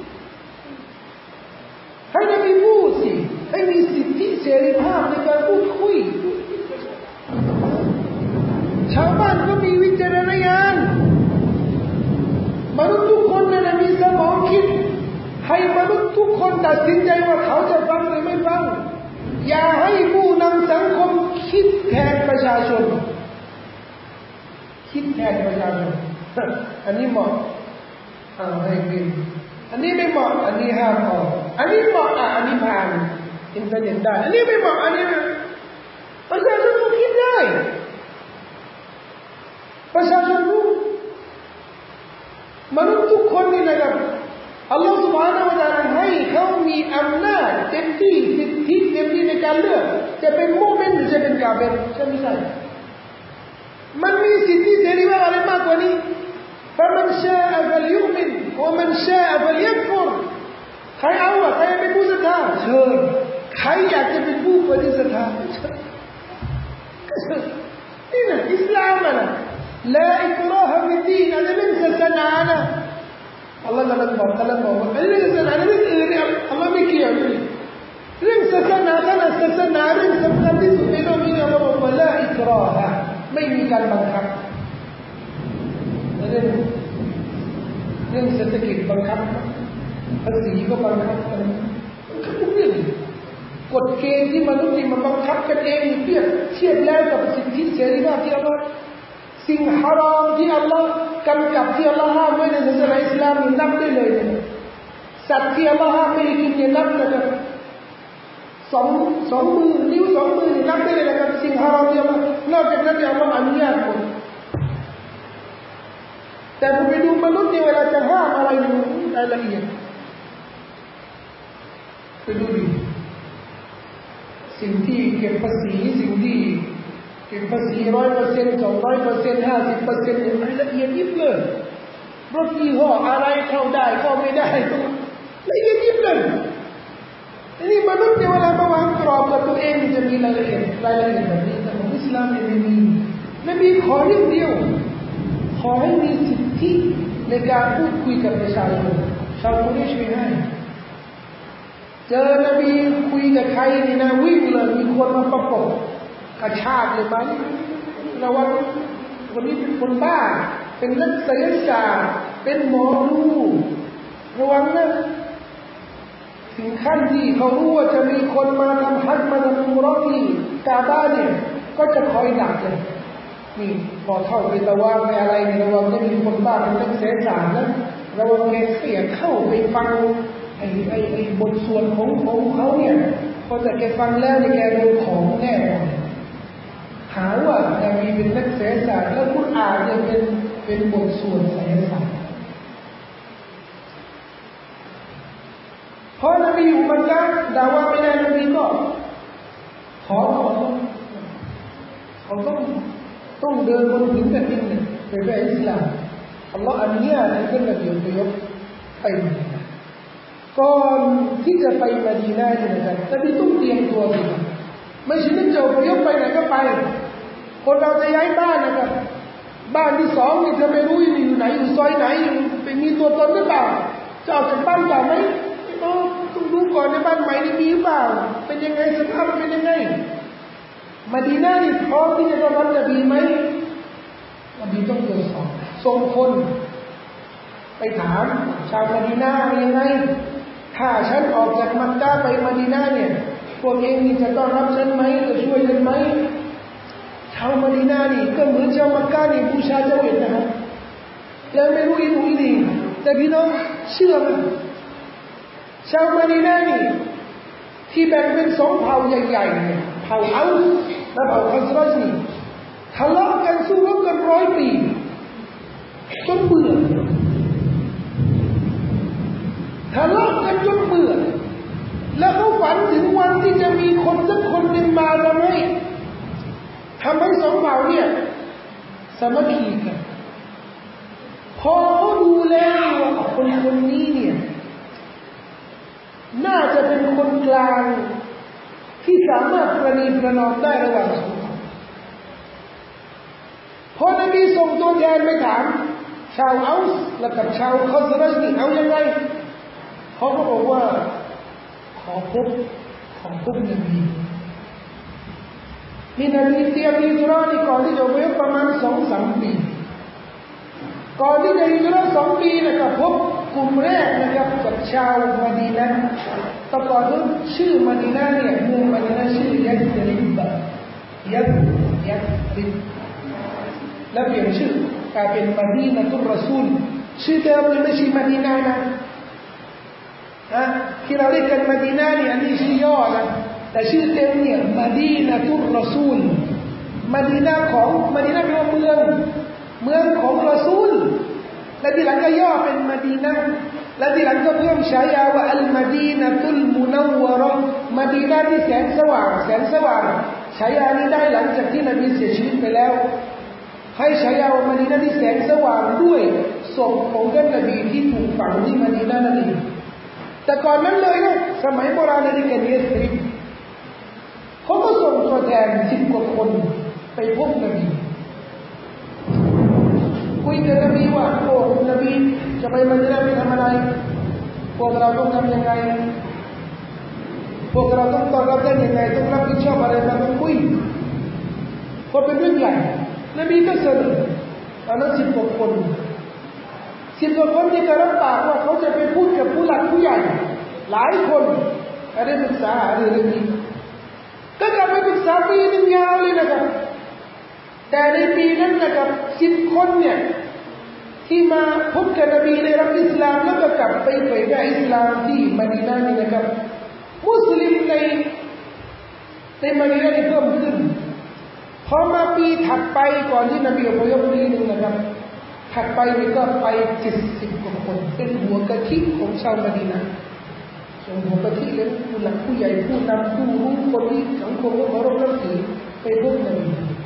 ให้นบีพูดสิให้มีสิทธิเสรีภาพในการพูดคุยชาวบ้านก็มีวิจารณญาณมนุษย์ทุกคนนั้นมีสมองคิดให้มนุษย์ทุกคนตัดสินใจว่าเขาจะฟังหรือไม่ฟังอย่าให้ผู้นำสังคมคิดแทนประชาชนคิดแทนประชาชนอันนี้เหมาะให้กินอันนี้ไม่เหมาะอันนี้ห้ามออกอันนี้เหมาะอันนี้ผ่านอินเทอร์เน็ตได้อันนี้ไม่เหมาะอันนี้ประชาชนคิดได้ประชาชนรู้มนุษย์ทุกคนนี่นะครับอัลลอฮฺ سبحانه และ تعالى ให้เขามีอำนาจเต็มที่สิทธิเต็มที่ในการเลือกจะเป็นมุมินหรือจะเป็นกาเฟรใช่ไม่ใช่มันมีสิทธิเสรีภาพอะไรมากกว่านี้ فمن شاء فليؤمن ومن شاء فليكفر ใครเอาใครเป็นผู้ศรัทธาเชิญใครอยากจะเป็นผู้ปฏิเสธก็เชิญนี่นะอิสลามนะلا إكراه في الدين อันนี้เป็นศาสนานะอัลลอฮฺกำลังบอกอันนี้ศาสนาเรื่องอื่นเนี่ยอัลลอฮฺไม่เกี่ยวด้วยเรื่องศาสนาถ้าศาสนาเรื่องสำคัญที่สุดในโลกนี้อัลลอฮฺบอกว่าละอิกราฮะไม่มีการบังคับเรื่องเศรษฐกิจบังคับภาษีก็บังคับกันทุกเรื่องกฎเกณฑ์ที่มนุษย์นี่มันบังคับกันเองเทียบแล้วกับสิทธิเสรีภาพที่อัลลอฮฺสิ่งฮารอมที่อัลลอฮ์กำกับที่อัลลอฮ์ห้ามไว้ในศาสนาอิสลามนี่นับได้เลยสัตว์ที่อัลลอฮ์ห้ามไม่ให้กินเนี่ยนับนะครับสองมือนิ้วสองมือนี่นับได้เลยนะครับสิ่งฮารอมที่อัลลอฮ์นอกจากนั้นที่อัลลอฮ์อนุญาตหมดแต่พอไปดูมนุษย์เนี่ยเวลาจะห้ามอะไรดูรายละเอียดไปดูดิสิ่งที่เก็บภาษีสิ่งที่เก็บภาษี 100% 200% 50% รายละเอียดยิบเลยรถยี่ห้ออะไรเข้าได้เข้าไม่ได้ละเอียดยิบเลยอันนี้มนุษย์เนี่ยเวลามาวางกรอบกับตัวเองจะมีรายละเอียดแบบนี้แต่ของอิสลามเนี่ยไม่มีนบีขอเรื่องเดียวขอให้มีสิทธิในการพูดคุยกับประชาชนชาวกุเรชไม่ให้เจอนบีคุยกับใครนี่นะวิ่งเลยมีคนมาประกบกระชากเลยไหมระวังวันนี้เป็นคนบ้าเป็นนักไสยศาสตร์เป็นหมอดูระวังนะถึงขั้นที่เขารู้ว่าจะมีคนมาทำฮัจญ์มาทำอุมเราะห์ที่กาบะเนี่ยก็จะคอยดักเลยนี่พอเข้าไปตะวันไปอะไรเนี่ยระวังจะมีคนบ้าเป็นนักไสยศาสตร์นะระวังแกเสียเข้าไปฟังไอ้บทสวดของเขาเนี่ยพอแต่แกฟังแล้วเนี่ยแกโดนของแน่นอนหาว่านบีเป็นนักเศรษฐศาสตร์แล้วกุรอานเนี่ยเป็นบทสวดเศรษฐศาสตร์พอนบีอยู่มักกะห์ดะวะห์ไม่ได้นบีก็ขอเขาต้องเดินบนพื้นแผ่นดินเนี่ยไปแผ่อิสลามอัลลอฮฺอนุญาตให้ท่านนบีไปยกไปก่อนที่จะไปมะดีนะห์เนี่ยนะครับนบีต้องเตรียมตัวก่อนไม่ใช่นึกจะยกไปไหนก็ไปคนเราจะย้ายบ้านนะครับบ้านที่สองนี่เธอไม่รู้อยู่ไหนอยู่ซอยไหนอยู่เป็นมีตัวตนหรือเปล่าจะออกจากบ้านเก่าไหมต้องดูก่อนในบ้านใหม่นี่มีหรือเปล่าเป็นยังไงสภาพเป็นยังไงมะดีนะห์นี่พร้อมที่จะต้อนรับนบีไหมนบีต้องตรวจสอบส่งคนไปถามชาวมะดีนะห์ยังไงถ้าฉันออกจากมักกะห์ไปมะดีนะห์เนี่ยพวกเองนี่จะต้อนรับฉันไหมจะช่วยฉันไหมชาวมะดีนะห์นี่ก็เหมือนชาวมักกะห์นี่บูชาเจ้าเวทนะครับแล้วไม่รู้อีหนูอีนี่แต่พี่น้องเชื่อไหมชาวมะดีนะห์นี่ที่แบ่งเป็นสองเผ่าใหญ่ๆเนี่ยเผ่าอัลและเผ่าคัซรัจนี่ทะเลาะกันสู้รบกัน100 ปีจนเบื่อทะเลาะกันจนเบื่อแล้วเขาฝันถึงวันที่จะมีคนสักคนหนึ่งมาทำให้สองเผ่าเนี่ยสามัคคีกันพอเขาดูแล้วว่าคนนี้เนี่ยน่าจะเป็นคนกลางที่สามารถประนีประนอมได้ระหว่างสองฝ่ายพอนบีส่งตัวแทนไปถามชาวอัสและกับชาวคอซารัชนี่เอายังไงเขาก็บอกว่าขอพบนบีนี่นบีเตรียมฮิจเราะห์นี่ก่อนที่จะไปประมาณ 2-3 ปีก่อนที่จะฮิจเราะห์2 ปีนะครับพบกลุ่มแรกนะครับกับชาวมะดีนะห์แต่ก่อนนั้นชื่อมะดีนะห์เนี่ยเมืองมะดีนะห์ชื่อยัสริบยัสริบแล้วเปลี่ยนชื่อกลายเป็นมะดีนะตุรรอซูลชื่อเดิมไม่ใช่มะดีนะห์นะที่เราเรียกกันมะดีนะห์นี่อันนี้ชื่อย่อนะแต่ชื่อเต็มเนี่ยมะดีนะตุรรอซูลมะดีนะห์ของมะดีนะห์แปลว่าเมืองของรอซูลและทีหลังก็ย่อเป็นมะดีนะห์และทีหลังก็เพิ่มฉายาว่าอัลมะดีนะตุลมุนัววะเราะห์มะดีนะห์ที่แสงสว่างฉายานี้ได้หลังจากที่นบีเสียชีวิตไปแล้วให้ฉายาว่ามะดีนะห์ที่แสงสว่างด้วยศพของท่านนบีที่ถูกฝังที่มะดีนะห์นั่นเองแต่ก่อนนั้นเลยนะสมัยโบราณในกันยัสริบเขาก็ส่งตัวแทน10 กว่าคนไปพบนบีคุยกับนบีว่าโอ้นบีจะไปมะดีนะห์ไปทำอะไรพวกเราต้องทำยังไงพวกเราต้องต้อนรับได้ยังไงต้องรับผิดชอบอะไรบ้างต้องคุยเพราะเป็นเรื่องใหญ่นบีก็เสนอตอนนั้น10 กว่าคนที่จะรับปากว่าเขาจะไปพูดกับผู้หลักผู้ใหญ่หลายคนได้ศึกษาหาเรื่องนี้ก็กลับไปศึกษาปีนึงยาวเลยนะครับแต่ในปีนั้นนะครับ10 คนเนี่ยที่มาพบกับนบีได้รับอิสลามแล้วก็กลับไปเผยแพร่อิสลามที่มะดีนะห์นี่นะครับมุสลิมในมะดีนะห์นี่เพิ่มขึ้นพอมาปีถัดไปก่อนที่นบีอพยพปีนึงนะครับถัดไปนี่ก็ไป70 กว่าคนเป็นหัวกะทิของชาวมะดีนะห์ส่งหัวกะทิเลยผู้หลักผู้ใหญ่ผู้นำผู้รู้คนที่สังคมเคารพนับถือไปพบนบี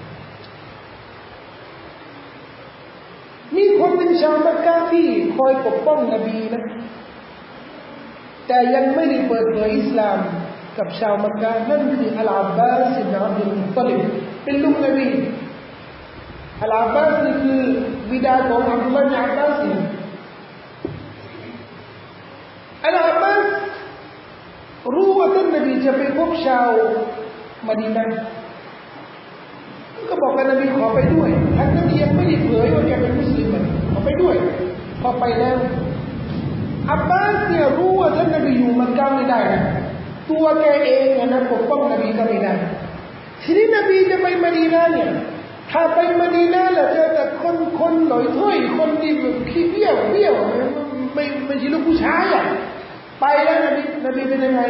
มีคนเป็นชาวมักกะห์ที่คอยปกป้องนบีนะแต่ยังไม่ได้เปิดเผยอิสลามกับชาวมักกะห์นั่นคืออัลอับบาสอิบนุอับดุลมุตตลิบเป็นลูกนบีอัลอับบาสนี่คือบิดาของอับดุลลอฮ์บินอับบาสอัลอับบาสรู้ว่าท่านนบีจะไปพบชาวมะดีนะห์ก็บอกกับนบีขอไปด้วยทั้งนั้นยังไม่ได้เผยว่าแกเป็นมุสลิมขอไปด้วยพอไปแล้วอับบาสเนี่ยรู้ว่าท่านนบีอยู่มักกะห์ไม่ได้นะตัวแกเองนะปกป้องนบีก็ไม่ได้ทีนี้นบีจะไปมะดีนะห์เนี่ยถ้าไปมะดีนะห์แล้วเจอแต่คนหน่อยถ้วยคนที่แบบขี้เบี้ยวไม่ใช่ลูกผู้ชายอ่ะไปแล้วนบีเป็นยังไง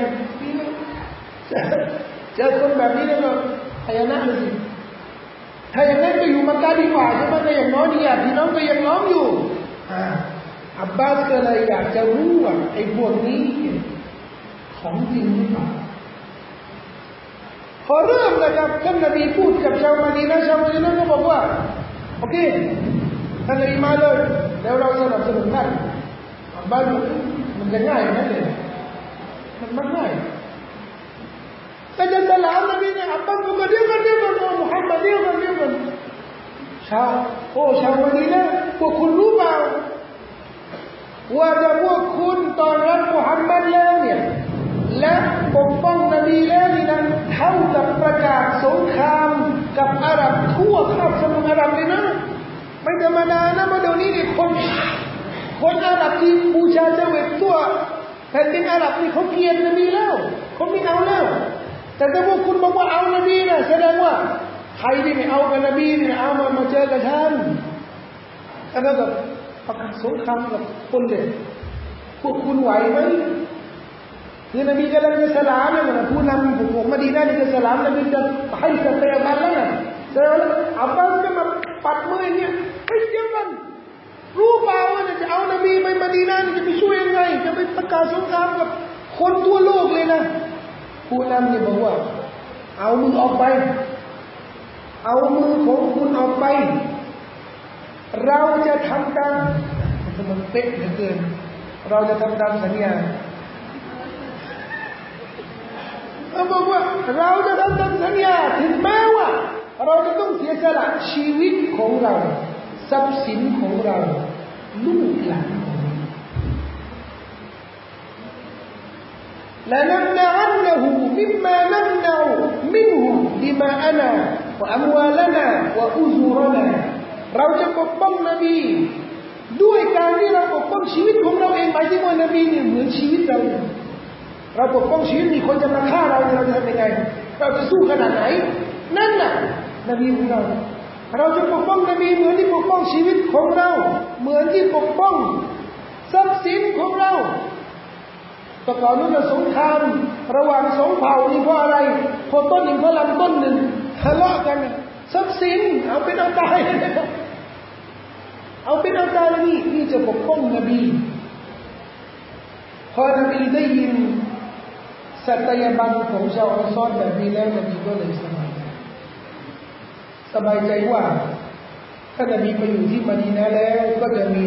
เจอคนแบบนี้แล้วก็พยานะเลยสิถ้าอย่างนั้นก็อยู่มักกะห์ดีกว่าใช่ไหมแต่อย่างน้อยเนี่ยพี่น้องก็ยังน้องอยู่อับบาสก็เลยอยากจะรู้ว่าไอ้พวกนี้ของจริงหรือเปล่าพอเริ่มนะครับท่านนบีพูดกับชาวมะดีนะห์ก็บอกว่าโอเคท่านนบีมาเลยแล้วเราสนับสนุนท่านอับบาสมันจะง่ายนะเนี่ยมันง่ายแต่จะสลามนบีเนี่ยอับบาสบอกเดี๋ยวกันมุฮัมมัดเดี๋ยวกันชาวมะดีนะห์พวกคุณรู้เปล่าว่าถ้าพวกคุณต้อนรับมุฮัมมัดแล้วเนี่ยและปกป้องนบีแล้วนี่นะเท่ากับประกาศสงครามกับอาหรับทั่วคาบสมุทรอาหรับเลยนะไม่ธรรมดานะมาเดี๋ยวนี้นี่คนอาหรับที่บูชาเจวิตทั่วแผ่นดินอาหรับนี่เขาเกลียดนบีแล้วเขาไม่เอาแล้วแต่ถ้าพวกคุณบอกว่าเอานบีนะแสดงว่าใครที่ไม่เอากับนบีนี่เอามาเจอกับฉันอันนั้นก็ประกาศสงครามกับคนเลยพวกคุณไหวไหมคือนบีกำลังจะสลามเนี่ยนะผู้นำผมมะดีนะห์นี่จะสลามนบีจะให้สเตย์มันแล้วนะแล้วอับบาสก็มาปัดมืออย่างเงี้ยเฮ้ยเดี๋ยวกันรู้เปล่าว่าจะเอานบีไปมะดีนะห์นี่จะไปช่วยยังไงจะไปประกาศสงครามกับคนทั่วโลกเลยนะผู้นำเนี่ยบอกว่าเอามือออกไปเอามือของคุณออกไปเราจะทำตามมันเป๊ะเหลือเกินเราจะทำตามสัญญาบอกว่าเราจะทำตามสัญญาถึงแม้ว่าเราจะต้องเสียสละชีวิตของเราทรัพย์สินของเราลูกหลานของเราلنمنعنه مما نمنع منه دماءنا وأموالنا وأزورنا เราจะปกป้องนบีด้วยการที่เราปกป้องชีวิตของเราเองหมายถึงว่านบีเนี่ยเหมือนชีวิตเราปกป้องชีวิตมีคนจะมาฆ่าเราจะทำยังไงเราจะสู้ขนาดไหนนั่นน่ะนบีของเราจะปกป้องนบีเหมือนที่ปกป้องชีวิตของเราเหมือนที่ปกป้องทรัพย์สินของเราแต่ก่อนนู้นสงครามระหว่างสองเผ่านี่เพราะอะไรพอต้นหนึ่งเพราะลำต้นหนึ่งทะเลาะกันทรัพย์สินเอาเป็นเอาตายเอาเป็นเอาตายนี่จะปกป้องนบีพอนบีได้ยินสัตยาบันของชาวอันซอรแบบนี้แล้วนบีก็เลยสบายใจว่าถ้านบีไปอยู่ที่มะดีนะห์แล้วก็จะมี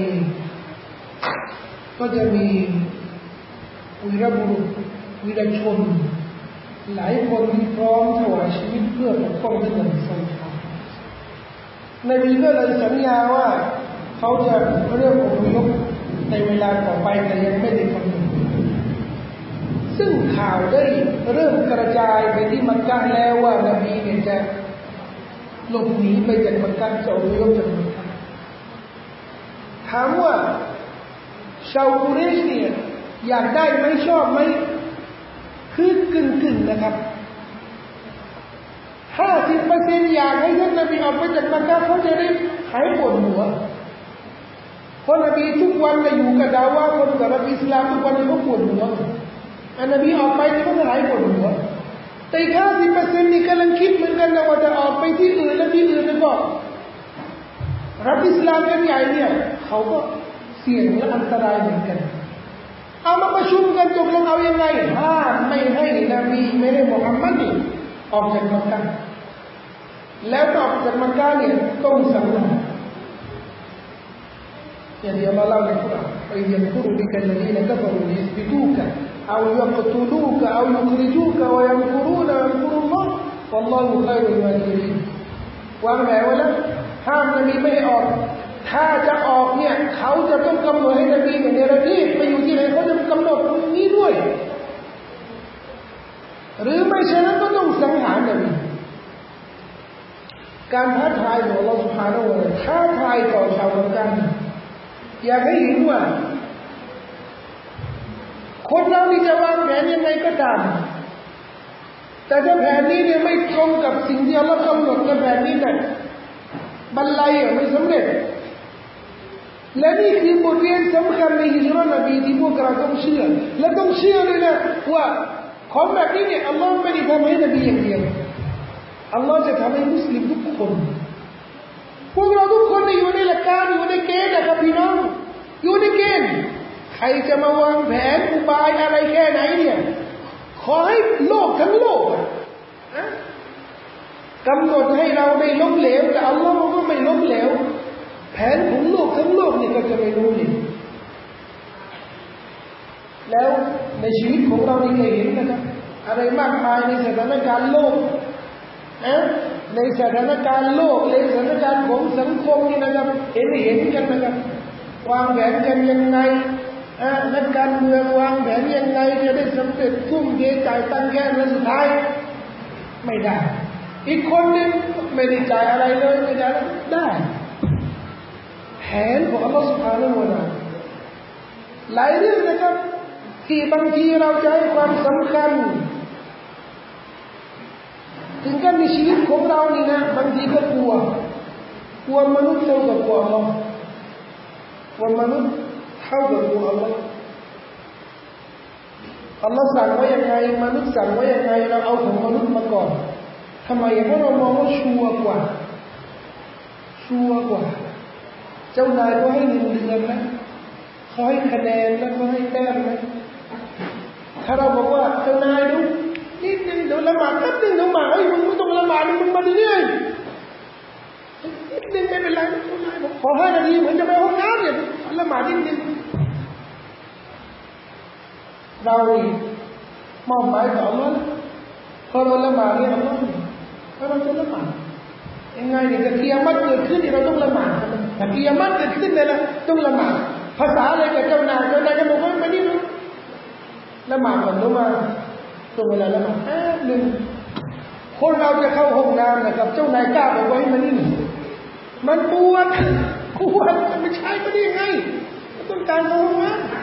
วีรบุรุษวีรชนหลายคนที่พร้อมถวายชีวิตเพื่อปกป้องท่านนบีศ็อลลัลลอฮุอะลัยฮิวะซัลลัมนบีก็เลยสัญญาว่าเขาจะเริ่มอพยพในเวลาต่อไปแต่ยังไม่ได้กำหนดซึ่งข่าวได้เริ่มกระจายไปที่มักกะห์แล้วว่านบีเนี่ยจะหลบหนีไปจากมักกะห์จะอพยพจากมักกะห์ถามว่าชาวกุเรชเนี่ยอยากได้ไหมชอบไหมคือกึ่งนะครับ 50% อยากให้ท่านนบีออกไปจากมักกะห์เขาจะได้หายปวดหัวเพราะนบีทุกวันอยู่กับดาวะคนกับอิสลามทุกวันเขาปวดหัวอันนบีออกไปเขาหายปวดหัวแต่อีก 50% นี่กำลังคิดเหมือนกันนะว่าจะออกไปที่อื่นแล้วที่อื่นก็รับอิสลามกันใหญ่เนี่ยเขาก็เสี่ยงและอันตรายเหมือนกันเอามาประชุมกันตกลงเอายังไงห้ามไม่ให้นบีไม่ให้มุฮัมมัดนี่ออกจากมักกะห์แล้วออกจากมักกะห์เนี่ยต้องสังหารอย่างที่อัลเลาะห์เล่าในกุรอานไปยังกุรุบิกัลลดีนกัฟรูลิสบิตูกะเอายักตุลูกะเอายุคริจูกะวะยัมกุรูนะยัมกุรุลลอฮ์วัลลอฮุค็อยรุลมาคิรินวางแผนไว้แล้วห้ามนบีไม่ให้ออกถ้าจะออกเนี่ยเขาจะต้องกำหนดให้นบีเนี่ยในประเทศไปอยู่ที่ไหนเขาจะกำหนดตรงนี้ด้วยหรือไม่เช่นนั้นก็ต้องสังหารนบีการท้าทายของอัลเลาะห์ซุบฮานะฮูวะตะอาลาท้าทายต่อชาวมักกะห์อยากให้เห็นว่าคนเรานี่จะวางแผนยังไงก็ตามแต่ถ้าแผนนี้เนี่ยไม่ตรงกับสิ่งที่อัลเลาะห์กำหนดในแผนนี้เนี่ยบรรลัยไม่สำเร็จและนี่คือบทเรียนสำคัญในฮิจเราะห์นบีที่พวกเราต้องเชื่อและต้องเชื่อเลยนะว่าของแบบนี้เนี่ยอัลลอฮ์ไม่ได้ทำให้นบีอย่างเดียวอัลลอฮ์จะทำให้มุสลิมทุกคนพวกเราทุกคนอยู่ในหลักการอยู่ในเกณฑ์นะครับพี่น้องอยู่ในเกณฑ์ใครจะมาวางแผนอุบายอะไรแค่ไหนเนี่ยขอให้โลกทั้งโลกกำหนดให้เราไม่ล้มเหลวแต่อัลลอฮ์ก็ไม่ล้มเหลวแผนของโลกทั้งโลกนี่ก็จะไม่ล้มเหลวแล้วในชีวิตของเรานี่เคยเห็นนะครับอะไรมากมายในสถานการณ์โลกในสถานการณ์โลกในสถานการณ์ของสังคมนี่นะครับเห็นกันนะครับวางแผนกันยังไงนักการเมืองวางแผนยังไงจะได้สำเร็จทุ่มเทจ่ายตังค์แค่นั้นสุดท้ายไม่ได้อีกคนนึงไม่ได้จ่ายอะไรเลยไม่ได้แผนของอัลลอฮฺ سبحانه และ تعالى หลายเรื่องนะครับที่บางทีเราจะให้ความสำคัญถึงกันในชีวิตของเรานี่นะบางทีก็กลัวมนุษย์เท่ากับกลัวอัลลอฮ์กลัวมนุษย์เท่ากับกลัวอัลลอฮ์อัลลอฮ์สั่งไว้ยังไงมนุษย์สั่งไว้ยังไงเราเอาของมนุษย์มาก่อนทำไมเพราะเรามองว่าชัวร์กว่าเจ้านายเขาให้เงินเดือนนะเขาให้คะแนนแล้วเขาให้แต้มนะถ้าเราบอกว่าเจ้านายดูนิดนึงเดี๋ยวละหมาดแป๊บนึงเดี๋ยวมามึงไม่ต้องละหมาดมึงมาเรื่อยๆนิดนึงไม่เป็นไรเจ้านายบอกขอ5 นาทีเหมือนจะไปห้องน้ำเนี่ยละหมาดนิดนึงเรามอบหมายต่ออัลเลาะห์พอเราละหมาดเนี่ยเราจะละหมาดยังไงเนี่ยกิยามะห์เกิดขึ้นเราต้องละหมาดแต่กิยามะห์เกิดขึ้นเนี่ยนะต้องละหมาดภาษาอะไรกับเจ้านายก็บอกว่ามานี่ละหมาดก่อนรู้มาตรงเวลาละหมาดหนึ่งคนเราจะเข้าห้องน้ำนะครับเจ้านายกล้าบอกไว้มานี่มันปวดมันไม่ใช่ก็ได้ยังไงต้องการเข้าห้องน้ำ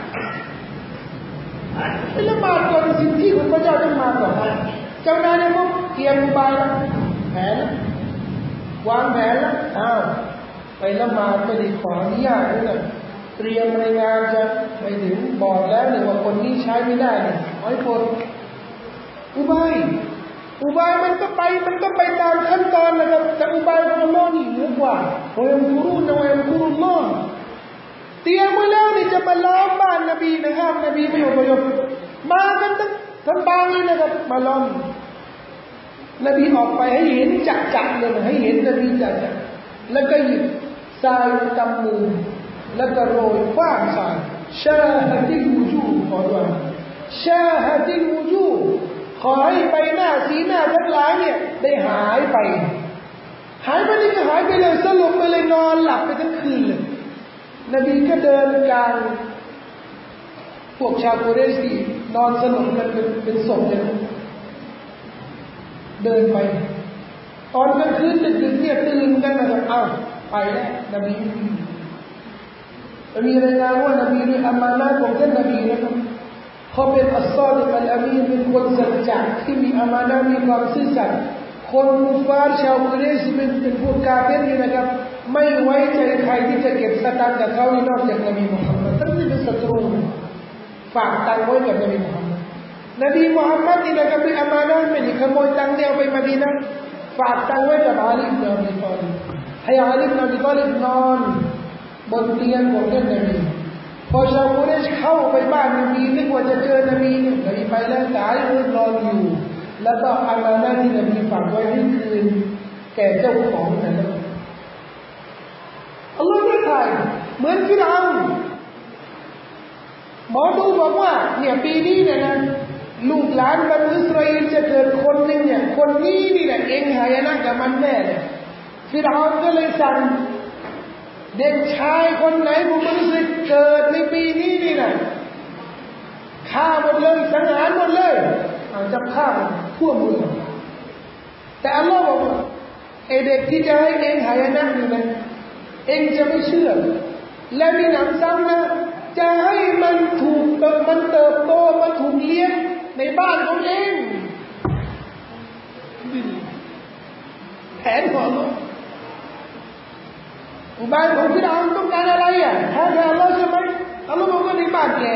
ไปละหมาดก่อนสิ่งที่ของพระเจ้าต้องมาก่อนเจ้านายเนี่ยพวกเตรียมไปแผนวางแผนแล้วไปละหมาดไม่ได้ขออนุญาตด้วยเตรียมรายงานจะไปถึงบอกแล้วเลยว่าคนนี้ใช้ไม่ได้เนี่ยไอ้คนอุบายมันก็ไปตามขั้นตอนนะครับแต่อุบายของอัลเลาะห์นี่เหนือกว่าโอ้ยกุรุนวะกุรุลลอฮ์เตรียมไว้แล้วนี่จะมาล้อมบ้านนบีนะครับนบีไม่อพยพมากันทั้งบางเลยนะครับมาล้อมนบีออกไปให้เห็นจักเลยให้เห็นนบีจักแล้วก็หยิบทรายกำมือแล้วก็โรยคว้างทรายชาฮะติวูจูขอด้วยชาฮะติวูจูขอให้ใบหน้าสีหน้าทั้งหลายเนี่ยได้หายไปนี่ก็หายไปเลยสลบไปเลยนอนหลับไปทั้งคืนเลยนบีก็เดินกลางพวกชาวกุเรชที่นอนสลบกันเป็นศพเลยเดินไปตอนกลางคืนดึกๆเนี่ยตื่นกันนะครับไปแล้วนบีมีรายงานว่านบีด้วยอามานะห์ของท่านนบีนะครับเขาเป็นอัสซอดิกอัลอามีนเป็นคนสัจจะที่มีอามานะห์มีความซื่อสัตย์คนมุฟาร์ชาวกุเรชเป็นพวกกาเฟรนี่นะครับไม่ไว้ใจใครที่จะเก็บสตางค์กับเขานอกจากนบีมุฮัมมัดทั้งที่เป็นศัตรูฝากตังค์ไว้กับนบีมุฮัมมัดนบีมุฮัมมัดนี่นะครับเป็นอามานะห์ไม่ได้ขโมยตังค์เนี่ยเอาไปมะดีนะห์ฝากตังค์ไว้กับอาลีอิบนุอับีฏอลิบให้อาลีอิบนุอับีฏอลิบนอนบนเตียงของท่านนบีพอชาวกุเรชเข้าไปบ้านนบีนึกว่าจะเจอนบีเนี่ยนบีไปแล้วแต่อาลีนอนอยู่แล้วก็อามานะห์ที่นบีฝากไว้ให้คืนแก่เจ้าของนั่นแหละอัลลอฮฺไม่ถ่ายเหมือนฟิรเอาน์หมอดูบอกว่าเนี่ยปีนี้เนี่ยนะลูกหลานบรรดาอิสราเอลจะเกิดคนหนึ่งเนี่ยคนนี้นี่แหละเองหายนะกับมันแน่เลยฟิรเอาน์ก็เลยสั่งเด็กชายคนไหนบุรุษเกิดในปีนี้นี่นะฆ่าหมดเลยสังหารหมดเลยจะฆ่าทั่วเมืองแต่อัลลอฮฺบอกว่าไอเด็กที่จะให้เองหายนะนี่นะเองจะไม่เชื่อและมีหนำซ้ำนะจะให้มันเติบโตมันถูกเลี้ยงในบ้านของเองแผนของเราอุบายของฟิรเอาน์ต้องการอะไรถ้าอัลลอฮฺใช่ไหมอัลลอฮฺบอกว่าในบ้านแก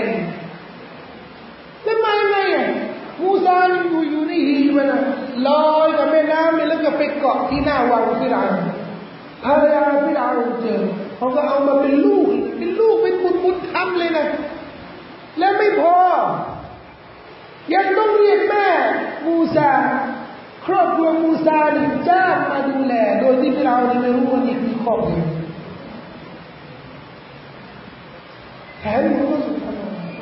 แล้วมายังไงมูซาอยู่ในหีบนะลอยกับแม่น้ำแล้วก็ไปเกาะที่หน้าวังฟิรเอาน์ภรรยาฟิรเอาน์เจอเขาก็เอามาเป็นลูกเป็นบุญธรรมเลยนะแล้วไม่พอยังต้องเรียกแม่มูซาครอบครัวมูซานี่จ้างมาดูแลโดยที่ฟิรเอาน์ไม่รู้ว่านี่คือครอบครัวแผนของอัลลอฮฺสุบฮานะฮูวะตะอาลา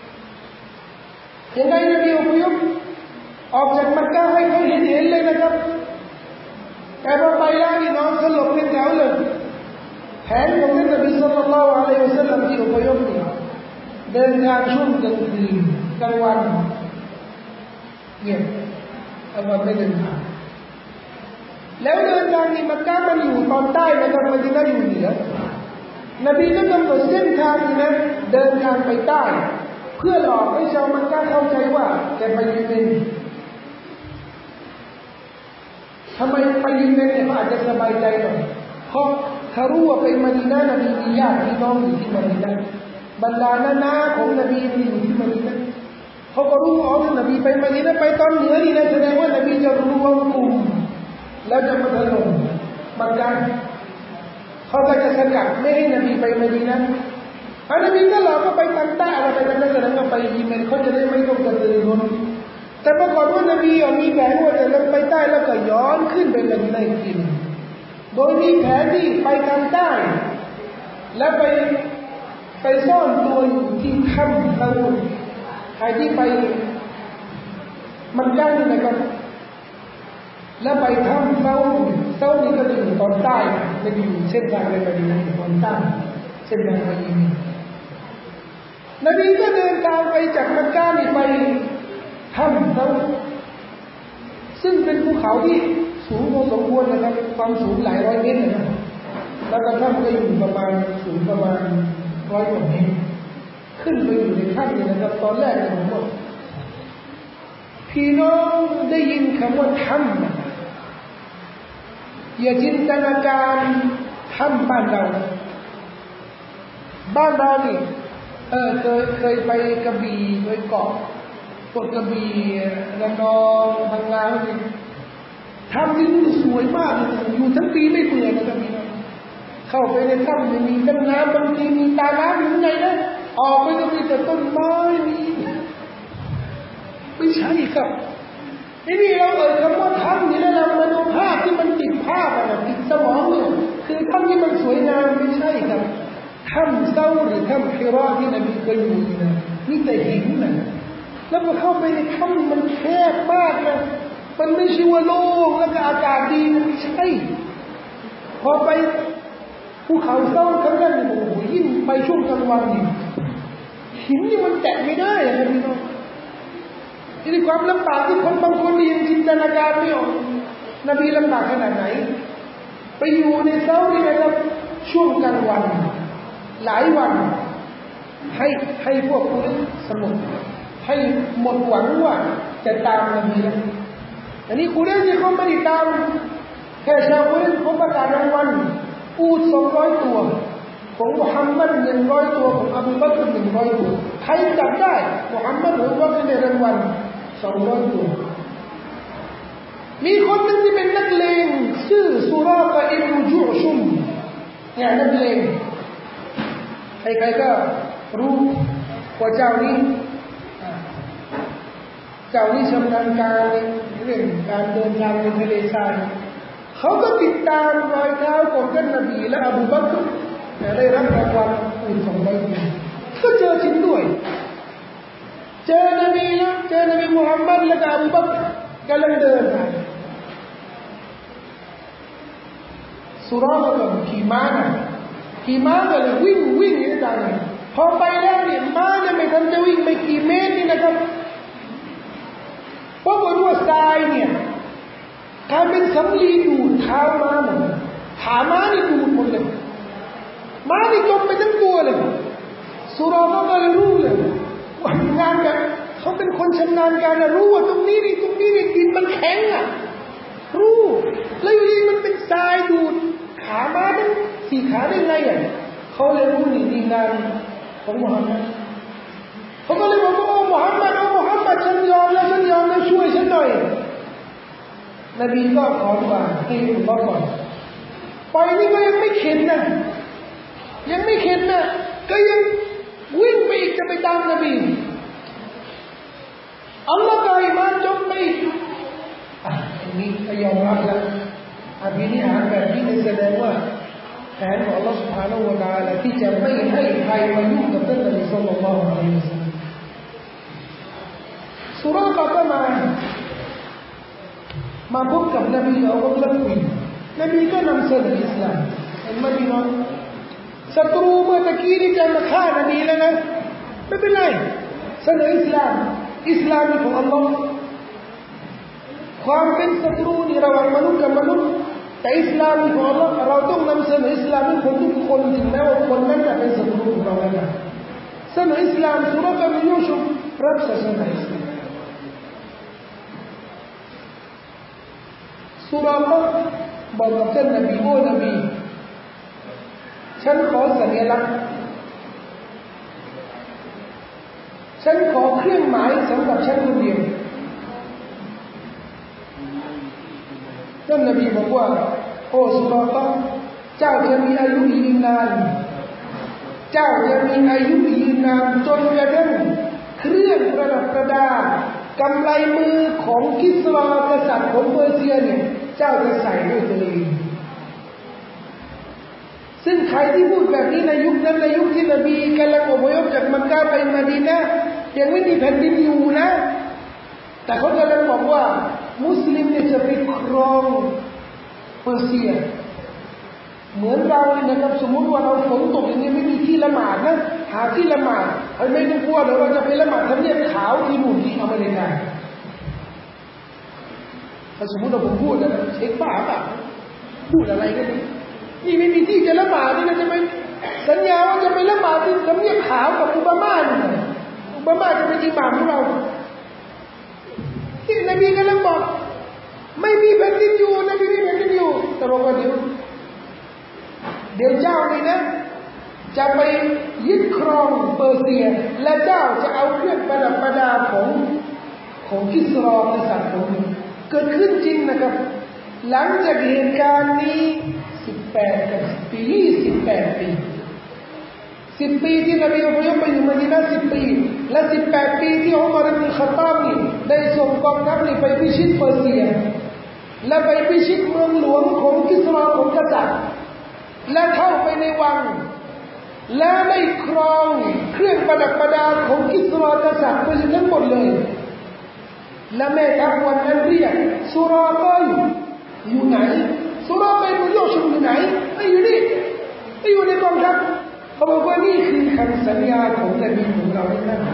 ยังไงนบีอพยพออกจากมักกะฮ์ให้เขาเห็นเลยนะครับแต่พอไปแล้วนี่น้องสลบเป็นแถวเลยแผนของท่านนบีศ็อลลัลลอฮุอะลัยฮิวะซัลลัมที่อพยพเดินทางช่วงกลางคืนกลางวันเงียบเอามาไม่เดินทางแล้วเดินทางนี่มักกะฮ์มันอยู่ตอนใต้นะครับมะดีนะห์อยู่เหนือนบีก็กำหนดเส้นทางนี้นะเดินทางไปใต้เพื่อหลอกให้ชาวมักกะฮ์เข้าใจว่าแกไปยิเมนทำไมไปยิเมนเนี่ยเขาอาจจะสบายใจหน่อยเพราะถ้ารู้ว่าไปมะดีนะห์นบีมีญาติพี่น้องอยู่ที่มะดีนะห์บรรดาน้าของนบีมีอยู่ที่มะดีนะห์เขาก็รู้ว่านบีไปมะดีนะห์ไปตอนเหนือนี่นะแสดงว่านบีจะรู้ว่ากลุ่มแล้วจะมาถล่มมักกะฮ์เขาก็จะสกัดไม่ให้นบีไปมะดีนะห์นบีก็หลอกก็ไปทางใต้เราไปทางนั้นแล้วก็ไปยิเมนเขาจะได้ไม่ต้องกระตือรือร้นแต่ปรากฏว่านบีมีแผนว่าจะลงไปใต้แล้วก็ย้อนขึ้นไปมะดีนะห์อีกทีโดยมีแผนที่ไปทางใต้แล้วไปซ่อนตัวอยู่ที่ถ้ำละมุนใครที่ไปมันกั้นนะครับแล้วไปถ้ำเต้านี่ก็จะอยู่ตอนใต้ไม่ได้อยู่เส้นทางไปมะดีนะะอยู่ตอนใต้เส้นทางไปยิมนบีก็เดินทางไปจากมักกะห์ไปถ้ำเต้าซึ่งเป็นภูเขาที่สูงพอสมควรนะครับความสูงหลายร้อยเมตรนะครับแล้วก็ถ้ำก็อยู่ประมาณสูงประมาณ100 กว่าเมตรขึ้นไปอยู่ในถ้ำนี่นะครับตอนแรกผมบอกพี่น้องได้ยินคำว่าถ้ำอย่าจินตนาการถ้ำบ้านเรานี่เคยไปกระบี่ไปเกาะพวกกระบี่ระนองพังงาเนี่ยถ้ำนี่สวยมากเลยอยู่ทั้งปีไม่เบื่อนะครับพี่น้องเข้าไปในถ้ำมีต้นน้ำบางทีมีตาน้ำอยู่ในนะออกไปก็มีแต่ต้นไม้ไม่ใช่ครับนี่เราคำว่าถ้ำนี่แล้วเรามาดูภาพที่มันติดภาพอะไรติดสมองเนี่ยคือถ้ำที่มันสวยงามไม่ใช่ครับถ้ำเศร้าหรือถ้ำฮิราที่นบีเคยอยู่นะนี่แต่หินนะแล้วพอเข้าไปในถ้ำมันแคบมากนะมันไม่ใช่ว่าโล่งแล้วก็อากาศดีไม่ใช่พอไปภูเขาเศร้าครั้งนั้นโอ้โหยิ่งไปช่วงกลางวันนี่หินนี่มันแตะไม่ได้นะพี่น้องนี่ความลำบากที่คนบางคนยังจินตนาการไม่ออกนบีลำบากขนาดไหนไปอยู่ในเศร้านี่นะครับช่วงกลางวันหลายวันให้พวกผู้สมุทรให้หมดหวังว่าจะตามนบีแล้วอันนี้คุเรชเขาไม่ได้ตามแค่ชาวคุเรชเขาประกาศรางวัลอูฐ200 ตัวของมุฮัมมัด100 ตัวของอบูบักร100 ตัวใครจับได้มุฮัมมัดหรือว่าในรางวัล200 ตัวมีคนหนึ่งที่เป็นนักเลงชื่อสุราะอิบนุจุชุมเนี่ยนักเลงใครๆก็รู้ว่าเจ้านี้ชำนาญการเรื่องการเดินทางในทะเลทรายเขาก็ติดตามรอยเท้าของท่านนบีและอบูบักรได้รับรางวัลอูฐ200 ตัวก็เจอจริงด้วยเจอนบีมุฮัมมัดและอบูบักรกำลังเดินสุราะห์ก็ขี่ม้าก็เลยวิ่งอย่างนั้นพอไปแล้วเนี่ยม้าเนี่ยไม่ทันจะวิ่งไปกี่เมตรนี่นะครับเพราะว่าทรายเนี่ยถ้าเป็นสำลีดูดเท้าม้าหมดขาม้านี่ดูดหมดเลยม้านี่จมไปทั้งตัวเลยสุราะห์ก็เลยรู้เลยว่างานกันเขาเป็นคนชำนาญการนะรู้ว่าตรงนี้นี่ดินมันแข็งอ่ะรู้แล้วอยู่ดีมันเป็นทรายดูดขาม้าทั้ง4 ขาได้ไงอ่ะเขาเลยรู้นี่งานของมุฮัมมัดเขาก็เลยบอกว่ามุฮัมมัดฉันยอมแล้วช่วยฉันหน่อยนบีก็ขอว่าให้ดูก่อนปล่อยนี่ก็ยังไม่เข็ดนะก็ยังวิ่งไปอีกจะไปตามนบีอัลลอฮ์ก็ให้มาจบไปอันนี้ก็ยอมรับแล้วอภินิหารแบบนี้แสดงว่าแผนของอัลลอฮ์ سبحانه และ تعالى ที่จะไม่ให้ใครมายุ่งกับท่านนบีศ็อลลัลลอฮุอะลัยฮิวะซัลลัมสุราะห์ก็มาพบกับนบีแล้วก็เริ่มคุยนบีก็นำเสนออิสลามเห็นไหมพี่น้องศัตรูเมื่อตะกี้นี่จะมาฆ่านบีแล้วนะไม่เป็นไรเสนออิสลามนี่ของอัลลอฮ์ความเป็นศัตรูนี่ระหว่างมนุษย์กับมนุษย์แต่อิสลามนี่ของอัลลอฮ์เราต้องนำเสนออิสลามให้คนทุกคนถึงแม้ว่าคนนั้นจะเป็นศัตรูของเราก็ตามเสนออิสลามสุราะห์บินยูซุฟรับศาสนาอิสลามสุราะห์บอกกับท่านนบีโอ้นบีฉันขอสัญลักษณ์ฉันขอเครื่องหมายสำหรับฉันคนเดียวท่านนบีบอกว่าโอ้สุราะห์เจ้าจะมีอายุยืนนานจนกระทั่งเครื่องประดับประดากำไลมือของกิสรากษัตริย์ของเปอร์เซียเนี่ยเจ้าจะใส่ด้วยตัวเองซึ่งใครที่พูดแบบนี้ในยุคนั้นในยุคที่นบีกำลังอพยพจากมักกะห์ไปมะดีนะห์ยังไม่มีแผ่นดินอยู่นะแต่เขากำลังบอกว่ามุสลิมเนี่ยจะไปครองเปอร์เซียเหมือนเราเนี่ยนะครับสมมติว่าเราฝนตกอย่างนี้ไม่มีที่ละหมาดนะหาที่ละหมาดไม่ต้องกลัวเดี๋ยวเราจะไปละหมาดทำเนียบขาวที่นู่นที่อเมริกาถ้าสมมติว่าผมพูดนะเช็คบ้าป่ะพูดอะไรกันนี่ไม่มีที่จะละหมาดนี่นะจะไปสัญญาว่าจะไปละหมาดที่ทำเนียบขาวกับอุบามาเนี่ยอุบามาจะเป็นอิหม่ามของเราที่นบีกำลังบอกไม่มีแผ่นดินอยู่นบีไม่มีแผ่นดินอยู่แต่บอกว่าเดี๋ยวเจ้านี่นะจะไปยึดครองเปอร์เซียและเจ้าจะเอาเครื่องประดับประดาของกิสรอกษัตริย์ของมันเกิดขึ้นจริงนะครับหลังจากเหตุการณ์นี้18 ปี28 ปี10 ปีที่นบีอพยพไปอยู่มะดีนะห์10 ปีและ18 ปีที่อุมัร อิบนุ ค็อฏฏอบนี่ได้ส่งกองทัพนี่ไปพิชิตเปอร์เซียและไปพิชิตเมืองหลวงของกิสรอของกษัตริย์และเข้าไปในวังและได้ครองเครื่องประดับประดาของกิสรอกษัตริย์ไปทั้งหมดเลยและแม่ทัพวันนั้นเรียกสุราเกยอยู่ไหนสุราเกยมันโยชนอยู่ไหนไม่อยู่นี่ไม่อยู่ในกองทัพเขาบอกว่านี่คือคำสัญญาของนบีของเราที่นั่น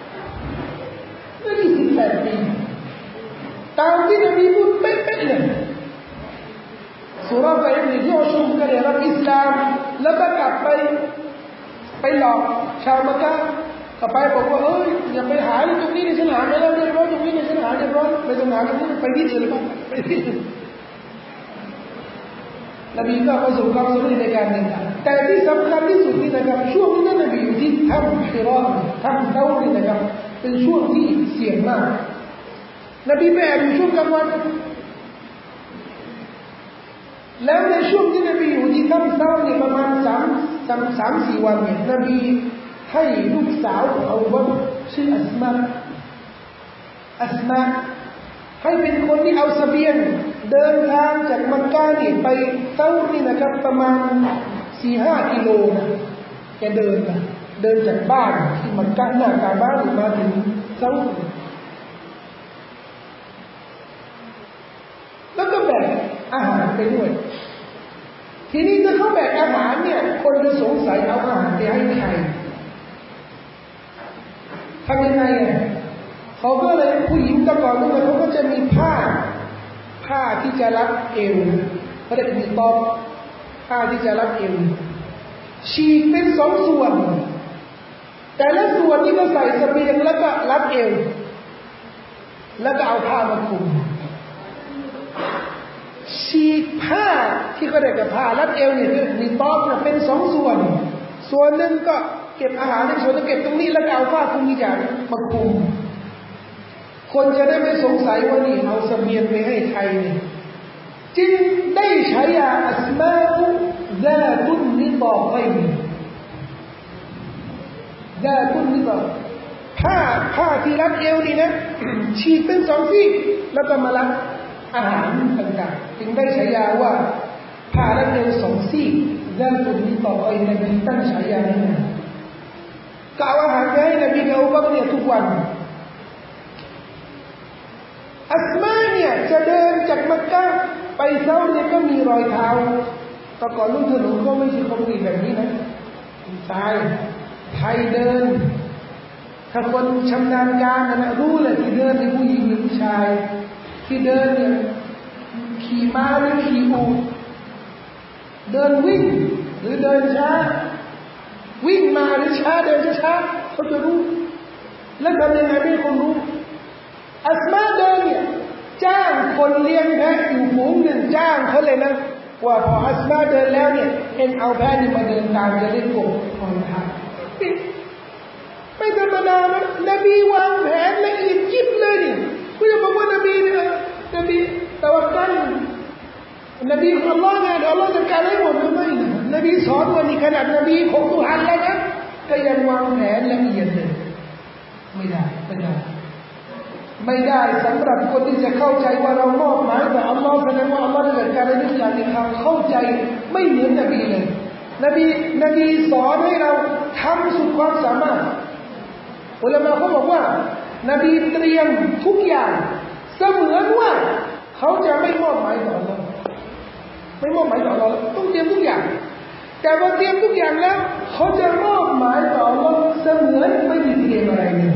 นี่18 ปีตามที่นบีพูดเป๊ะๆเลยสุราเกยนี่โยชนก็ได้รับอิสลามแล้วก็กลับไปหลอกชาวมักกะก็ไปบอกว่าอย่าไปหาตรงนี้ในฉันหาไม่ได้เรียบร้อยตรงนี้ในฉันหาเรียบร้อยไปตรงไหนตรงนี้ไปที่อื่นเลยป่ะไปที่อื่นนบีก็ประสบความสำเร็จในการเดินทางแต่ที่สำคัญที่สุดนี่นะครับช่วงนี้นบีอยู่ที่ถ้ำฮิราถ้ำเต้านี่นะครับเป็นช่วงที่เสี่ยงมากนบีไปแอบอยู่ช่วงกลางวันแล้วในช่วงที่นบีอยู่ที่ถ้ำเต้านี่ประมาณ3-4 วันเนี่ยนบีให้ลูกสาวของอบูบักรชื่ออัสมาให้เป็นคนที่เอาเสบียงเดินทางจากมักกะนี่ไปเต้านี่นะครับประมาณ 4-5 กิโลนะแกเดินจากบ้านที่มักกะหน้ากาบะมาถึงเต้าแล้วก็แบกอาหารไปด้วยทีนี้ถ้าเขาแบกอาหารเนี่ยคนจะสงสัยเอาอาหารไปให้ใครทำยังไงเขาก็เลยผู้หญิงแต่ก่อนนู้นเขาก็จะมีผ้าที่จะรับเอวเขาเรียกมีตอบผ้าที่จะรับเอวฉีกเป็น2 ส่วนแต่ละส่วนนี่ก็ใส่เสบียงแล้วก็รับเอวแล้วก็เอาผ้ามาคลุมฉีกผ้าที่เขาเรียกกับผ้ารับเอวนี่คือมีตอบเป็น2 ส่วนหนึ่งก็เก็บอาหารในส่วนนึงเก็บตรงนี้แล้วก็เอาผ้าคลุมอีกอย่างมาคลุมคนจะได้ไม่สงสัยว่านี่เอาเสบียงไปให้ใครเนี่ยจึงได้ฉายาอัสมาอุซาตุนนิฏอไกนซาตุนนิฏอผ้าที่รัดเอวนี่นะฉีกเป็น2 ซี่แล้วก็มารับอาหารต่างๆจึงได้ฉายาว่าผ้ารัดเอว2 ซี่ซาตุนนิฏอไกนนบีตั้งฉายานี้นะก็เอาอาหารไปให้นบีกับอบูบักรเนี่ยทุกวันอัสมาเนี่ยจะเดินจากมักกะไปเซาเนี่ยก็มีรอยเท้าแต่ก่อนรุ่นถนนก็ไม่ใช่คอนกรีตแบบนี้นะทรายไทยเดินถ้าคนชำนาญการนะรู้เลยที่เดินเป็นผู้หญิงหรือผู้ชายที่เดินเนี่ยขี่ม้าหรือขี่อูฐเดินวิ่งหรือเดินช้าวิ่งมาหรือช้าเดินช้าเขาจะรู้และทำยังไงให้คนรู้อัสมาเดินเนี่ยจ้างคนเลี้ยงแพะอยู่ฝูงหนึ่งจ้างเขาเลยนะว่าพออัสมาเดินแล้วเนี่ยเอ็นเอาแพะนี่มาเดินตามจะได้กบของทางไม่ธรรมดานะนบีวางแผนละเอียดยิบเลยนี่คุณจะบอกว่านบีตะวักกัลนบีของอัลลอฮ์ไงอัลลอฮ์จัดการให้หมดไม่นบีสอนว่านี่ขนาดนบีของตุฮันแล้วนะก็ยังวางแผนละเอียดเลยไม่ได้สำหรับคนที่จะเข้าใจว่าเรามอบหมายแต่อัลลอฮ์แสดงว่าอัลลอฮ์ได้จัดการในทุกอย่างในทางเข้าใจไม่เหมือนนบีเลยนบีสอนให้เราทำสุดความสามารถอุลามะเขาบอกว่านบีเตรียมทุกอย่างสเสมือนว่าเขาจะไม่มอบหมายต่อเราไม่มอบหมายต่อเราต้องเตรียมทุกอย่างแต่พอเตรียมทุกอย่างแล้วเขาจะมอบหมายต่อเราเสมือนไม่มีเตรียมอะไรเลย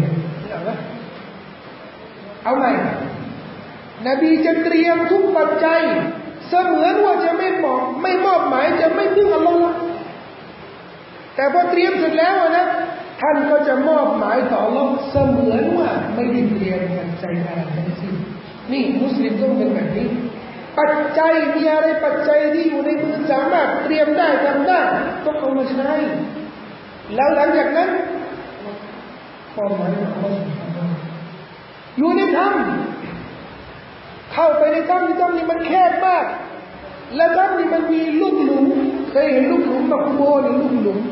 เอาใหม่นบีจะเตรียมทุกปัจจัยเสมือนว่าจะไม่มอบหมายจะไม่พึ่งอัลลอฮ์แต่พอเตรียมเสร็จแล้วนะท่านก็จะมอบหมายต่ออัลลอฮ์เสมือนว่าไม่ได้เตรียมปัจจัยอะไรทั้งสิ้นนี่มุสลิมต้องเป็นแบบนี้ปัจจัยมีอะไรปัจจัยที่อยู่ในมือสามารถเตรียมได้ทำได้ต้องเอามาใช้แล้วหลังจากนั้นมอบหมายต่ออัลลอฮ์อยู่ในถ้ำเข้าไปในถ้ำนี่มันแคบมากและถ้ำนี่มันมีลูกหลุมเคยเห็นลูกหลุมแบบโบหรือลูกหลุม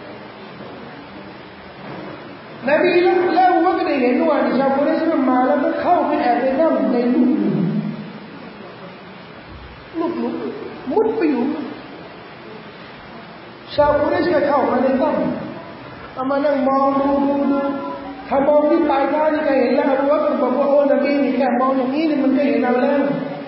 นบีเล่าว่าก็ได้เห็นว่าชาวกุเรชมาแล้วก็เข้าไปแอบในถ้ำในลูกหลุมมุดไปอยู่ชาวกุเรชก็เข้ามาในถ้ำเอามานั่งมองดูถ้ามองที่ปลายเท้านี่ก็เห็นแล้วว่าบอกว่าโอ้นบีนี่แค่มองอย่างนี้นี่มันก็เห็นเราแล้ว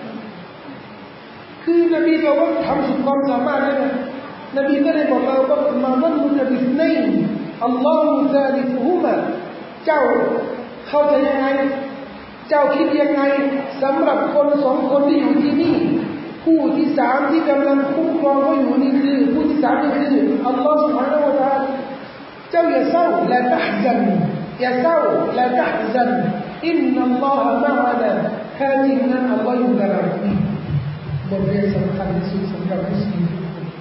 คือนบีบอกว่าทำสุดความสามารถเลยนะนบีก็ได้บอกเราว่ามาวันมุตบิสไนอัลลอฮฺซาลิฟุฮุมะเจ้าเข้าใจยังไงเจ้าคิดยังไงสำหรับคนสองคนที่อยู่ที่นี่ผู้ที่สามที่กำลังคุ้มครองเขาอยู่นี่คือผู้ที่สามนี่คืออัลลอฮฺ سبحانه และ تعالى เจ้าอย่าเศร้าและตะฮซันอย่าเศร้าและตะฮซันอินนัลลอฮะมะอะนาแท้จริงนั้นอัลลอฮฺอยู่กับเราบทเรียนสำคัญที่สุดสำหรับมุสลิม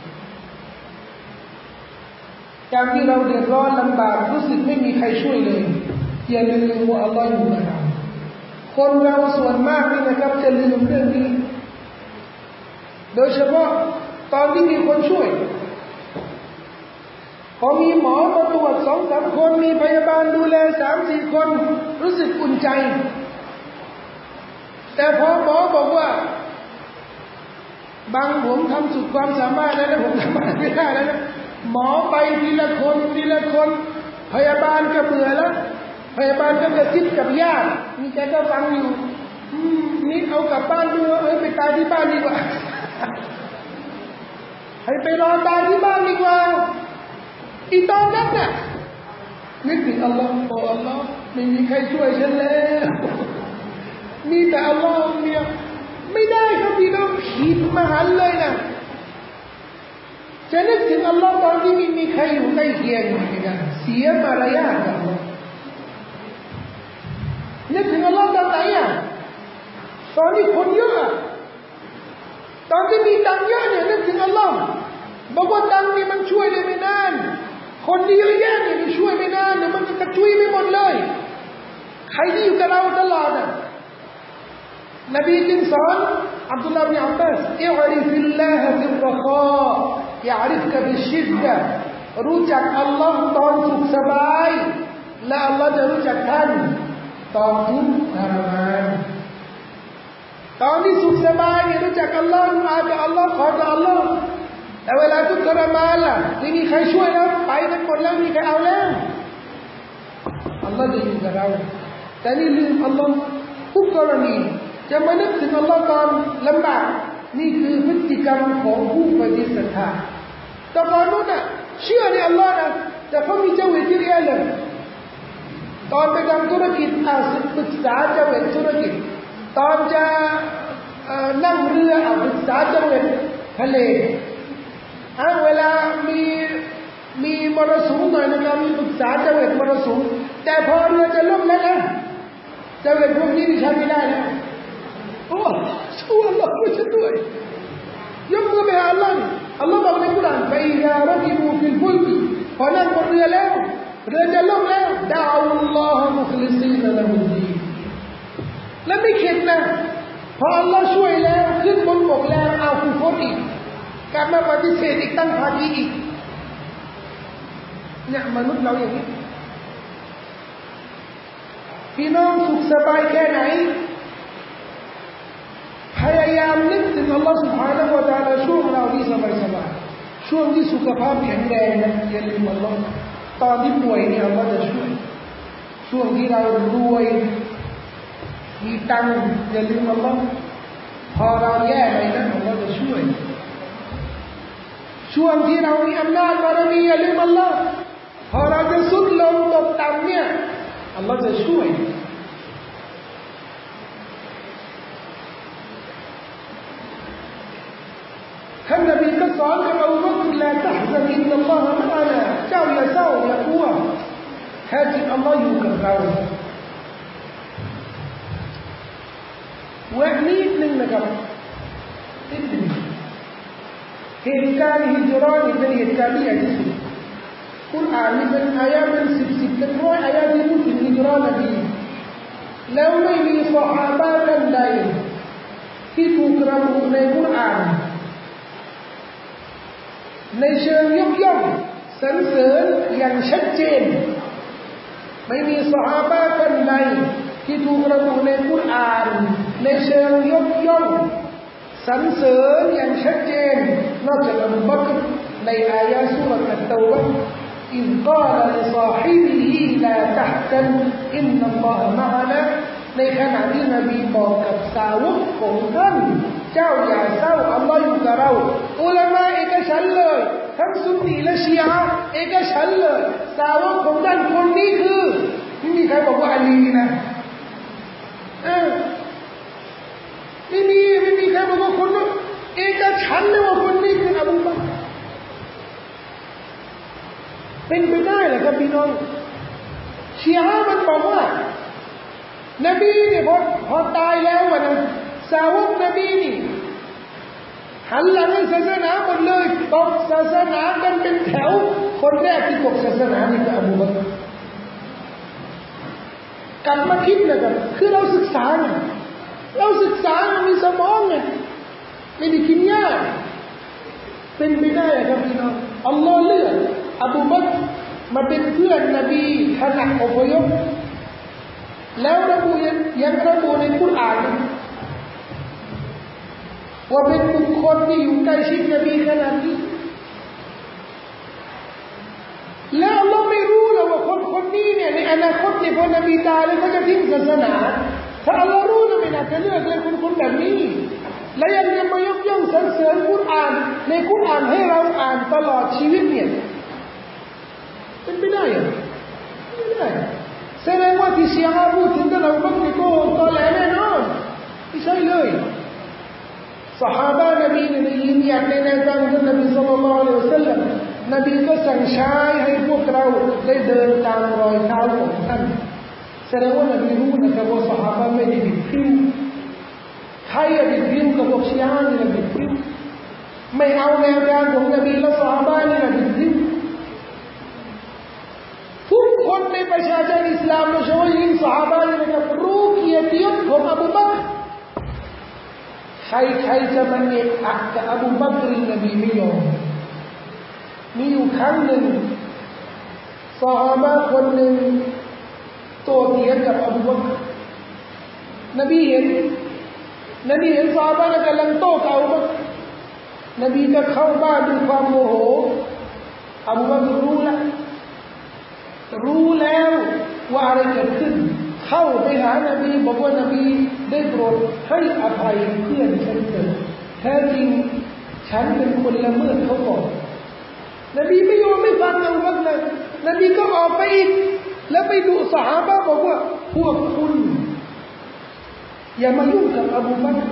การที่เราเดือดร้อนลำบากรู้สึกไม่มีใครช่วยเลยอย่าลืมว่าอัลลอฮฺอยู่กับเราคนเราส่วนมากนี่นะครับจะลืมเรื่องนี้โดยเฉพาะตอนที่มีคนช่วยพอมีหมอมาตรวจ 2-3 คนมีพยาบาลดูแล 3-4 คนรู้สึกอุ่นใจแต่พอหมอบอกว่าบางผมทำสุดความสามารถแล้วนะผมทำไม่ได้แล้วนะหมอไปทีละคนพยาบาลก็เบื่อแล้วพยาบาลก็กระซิบกับญาติมีแกก็ฟังอยู่นี่เอากลับบ้านดูไปตายที่บ้านดีกว่าให้ไปรอตายที่บ้านดีกว่าอีตอนนั้นน่ะนึกถึงอัลลอฮฺบอกอัลลอฮฺไม่มีใครช่วยฉันแล้วมีแต่อัลลอฮฺเนี่ยไม่ได้ครับพี่น้องผิดมหันต์เลยนะจะนึกถึงอัลลอฮ์ตอนที่ไม่มีใครอยู่ใกล้เคียงกันเสียมารยาทกับอัลลอฮ์นึกถึงอัลลอฮ์ตอนไหนอ่ะตอนที่คนเยอะตอนที่มีตังเยอะเนี่ยนึกถึงอัลลอฮ์บอกว่าตังนี่มันช่วยได้ไม่นานคนที่เยอะแยะเนี่ยช่วยไม่นานเดี๋ยวมันจะกระจุยไม่หมดเลยใครที่อยู่กับเราตลอดอ่ะนบีจึงสอนอับดุลลาห์บินอับบาสอิอริฟิลลาฮะฟิรรคายะอริฟกะบิชิดดะรู้จักอัลลอฮ์ตอนสุขสบายและอัลลอฮ์จะรู้จักท่านตอนทุกข์ทรมานตอนที่สุขสบายเนี่ยรู้จักอัลลอฮ์อาจจะอัลลอฮ์ขอต่ออัลลอฮ์แต่เวลาทุกข์ทรมานล่ะไม่มีใครช่วยแล้วไปกันหมดแล้วมีใครเอาแล้วอัลลอฮ์จะอยู่กับเราแต่นี่ลืมอัลลอฮ์ทุกกรณีจะมานึกถึงอัลลอฮ์ตอนลำบากนี่คือพฤติกรรมของผู้ปฏิเสธแต่ก่อนนู้นน่ะเชื่อในอัลลอฮ์นะแต่เขามีเจ้าเวทีเรียนเลยตอนไปทำธุรกิจปรึกษาเจ้าเวทธุรกิจตอนจะนั่งเรือปรึกษาเจ้าเวททะเลเวลามีมรสุมหน่อยนะครับมีปรึกษาเจ้าเวทมรสุมแต่พอเรือจะล่มแล้วนะเจ้าเวทพวกนี้ดิฉันไม่ได้นะโอ้ช่วยอัลลอฮ์ช่วยฉันด้วยยกมือไปหาอัลลอฮ์อัลลอฮ์บอกในกุรอานไปยารักิบูฟิลฟุลกิพอนั่งบนเรือแล้วเรือจะล่มแล้วดะอูอัลลอฮ์มุคลิซีนละฮุดดีนและไม่เข็ดนะพออัลลอฮ์ช่วยแล้วขึ้นบนบกแล้วเอาคุฟรอีกกลับมาปฏิเสธอีกตั้งภาคีอีกเนี่ยมนุษย์เราอย่างนี้พี่น้องสุขสบายแค่ไหนพยายามนึกถึงอัลลอฮฺ سبحانه และ تعالى ช่วงเราที่สบายๆช่วงที่สุขภาพแข็งแรงนะอย่าลืมอัลลอฮฺตอนที่ป่วยเนี่ยอัลลอฮฺจะช่วยช่วงที่เรารวยมีตังค์อย่าลืมอัลลอฮ์พอเราแย่ไปนั้นอัลลอฮ์จะช่วยช่วงที่เรามีอำนาจบารมีอย่าลืมอัลลอฮ์พอเราจะสุดลงตกต่ำเนี่ยอัลลอฮ์จะช่วยท่านนบีก็สอนกับอูมัรลาตะฮซันอินนัลลอฮะมะอานาเจ้าอย่าเศร้าอย่ากลัวแท้จริงอัลลอฮ์อยู่กับเราแวะนิดนึงนะครับนิดนึงเหตุการณ์ฮิจเราะห์นี่เป็นเหตุการณ์ที่ใหญ่ที่สุดกุรอานนี่เป็นอายะห์เป็นสิบเป็นร้อยอายะห์ที่พูดถึงฮิจเราะห์นบีแล้วไม่มีซอฮาบะห์ท่านใดที่ถูกระบุในกุรอานในเชิงยกย่องสรรเสริญอย่างชัดเจนไม่มีซอฮาบะห์ท่านใดที่ถูกระบุในกุรอานในเชิงยกย่องสรรเสริญอย่างชัดเจนนอกจากอบูบักรในอายะห์ซูเราะห์อัตเตาบะห์อินกาลลิซอฮิบิฮิลาตะฮซันอินนัลลอฮะมะอานะในขณะที่นบีบอกกับสาวกของท่านเจ้าอย่าเศร้าอัลลอฮ์อยู่กับเราอุลามะเอกฉันท์เลยทั้งซุนนีและชีอะห์เอกฉันท์เลยสาวกของท่านคนนี้คือไม่มีใครบอกว่าอาลีนะไม่มีใครบอกว่าคนนั้นเอกฉันท์เลยว่าคนนี้คืออบูบักรเป็นไปได้เหรอครับพี่น้องชีอะห์มันบอกว่านบีเนี่ยพอตายแล้ววันนั้นสาวกนบีนี่หันหลังให้ศาสนาหมดเลยตกศาสนากันเป็นแถวคนแรกที่ตกศาสนานี่คืออบูบักรกลับมาคิดนะครับคือเราศึกษาเนี่ยเราศึกษามันมีสมองเนี่ยไม่ได้กินยาเป็นไปได้ครับพี่น้องอัลลอฮ์เลือกอบูบักรมาเป็นเพื่อนนบีขณะอพยพแล้วระบุยังระบุในกุรอานว่าเป็นบุคคลที่อยู่ใกล้ชิดนบีขนาดนี้แล้วเราไม่รู้เลยว่าคนนี้เนี่ยในอนาคตเนี่ยพอนบีตายแล้วเขาจะทิ้งศาสนาถ้าเรารู้นะไม่น่าจะเลือกเลยคนแบบนี้และยังจะมายกย่องสรรเสริญกุรอานในกุรอานให้เราอ่านตลอดชีวิตเนี่ยเป็นไปได้ยังไม่ได้แสดงว่าที่ชีอะห์พูดถึงท่านอบูบักรนี่โกหกตอแหลแน่นอนไม่ใช่เลยซอฮาบะห์นบีเนี่ยยืนยันในแนวทางของนบีศ็อลลัลลอฮุอะลัยฮิวะซัลลัมนบีก็สั่งใช้ให้พวกเราได้เดินตามรอยเท้าของท่านแสดงว่านบีรู้นะครับว่าซอฮาบะห์ไม่ได้บิดพริ้วใครบิดพริ้วกับพวกชีอะห์นี่บิดพริ้วไม่เอาแนวทางของนบีและซอฮาบะห์นี่บิดพริ้วทุกคนในประชาชนอิสลามโดยเฉพาะยิ่งซอฮาบะห์นี่นะครับรู้เกียรติยศของอบูบักรใครจะมาเอะอะกับอบูบักรนบีไม่ยอมมีอยู่ครั้งหนึ่งซอฮาบะห์คนหนึ่งโต้เถียงกับอบูบักรนบีเห็นซอฮาบะห์กำลังโต้กับอบูบักรนบีก็เข้าบ้านด้วยความโมโหอบูบักรรู้แล้วว่าอะไรเกิดขึ้นเข้าไปหานบีบอกว่านบีได้โปรดให้อภัยเพื่อนฉันเถิดแท้จริงฉันเป็นคนละเมิดเขาก่อนนบีไม่ยอมไม่ฟังอบูบักรเลยนบีก็ออกไปอีกแล้วไปดูซอฮาบะห์บอกว่าพวกคุณอย่ามายุ่งกับอบูบักร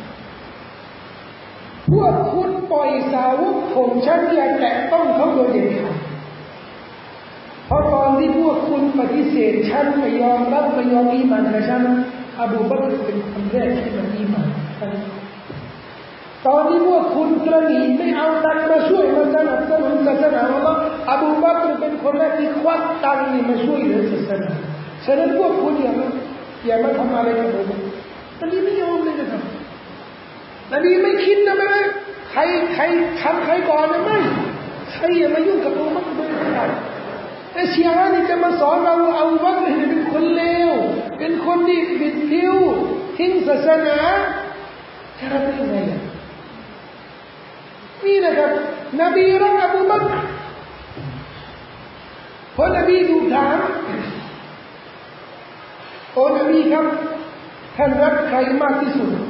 พวกคุณปล่อยสาวกของฉันอย่าแตะต้องเขาโดยเด็ดขาดเพราะตอนที่พวกคุณปฏิเสธฉันไม่ยอมรับไม่ยอมอีหม่านกับฉันอบูบักรเป็นคนแรกที่มันอีหม่านตอนที่พวกคุณกระหนีไม่เอาตังค์มาช่วยมาสนับสนุนศาสนาของเราอบูบักรเป็นคนแรกที่ควักตังค์มาช่วยเหลือศาสนาฉะนั้นพวกคุณอย่ามาทำอะไรกับผมนบีไม่ยอมเลยนะครับนบีไม่คิดนะไม่ใครทำใครก่อนนะไม่ใครอย่ามายุ่งกับอบูบักรเลยนะครับแต่ชีอะห์นี่จะมาสอนเราว่าอบูบักรเป็นคนเลวเป็นคนที่บิดพริ้วทิ้งศาสนาจะรับได้ยังไงนี่นะครับนบีรักอบูบักรพอนบีถูกถามโอ้นบีครับท่านรักใครมากที่สุด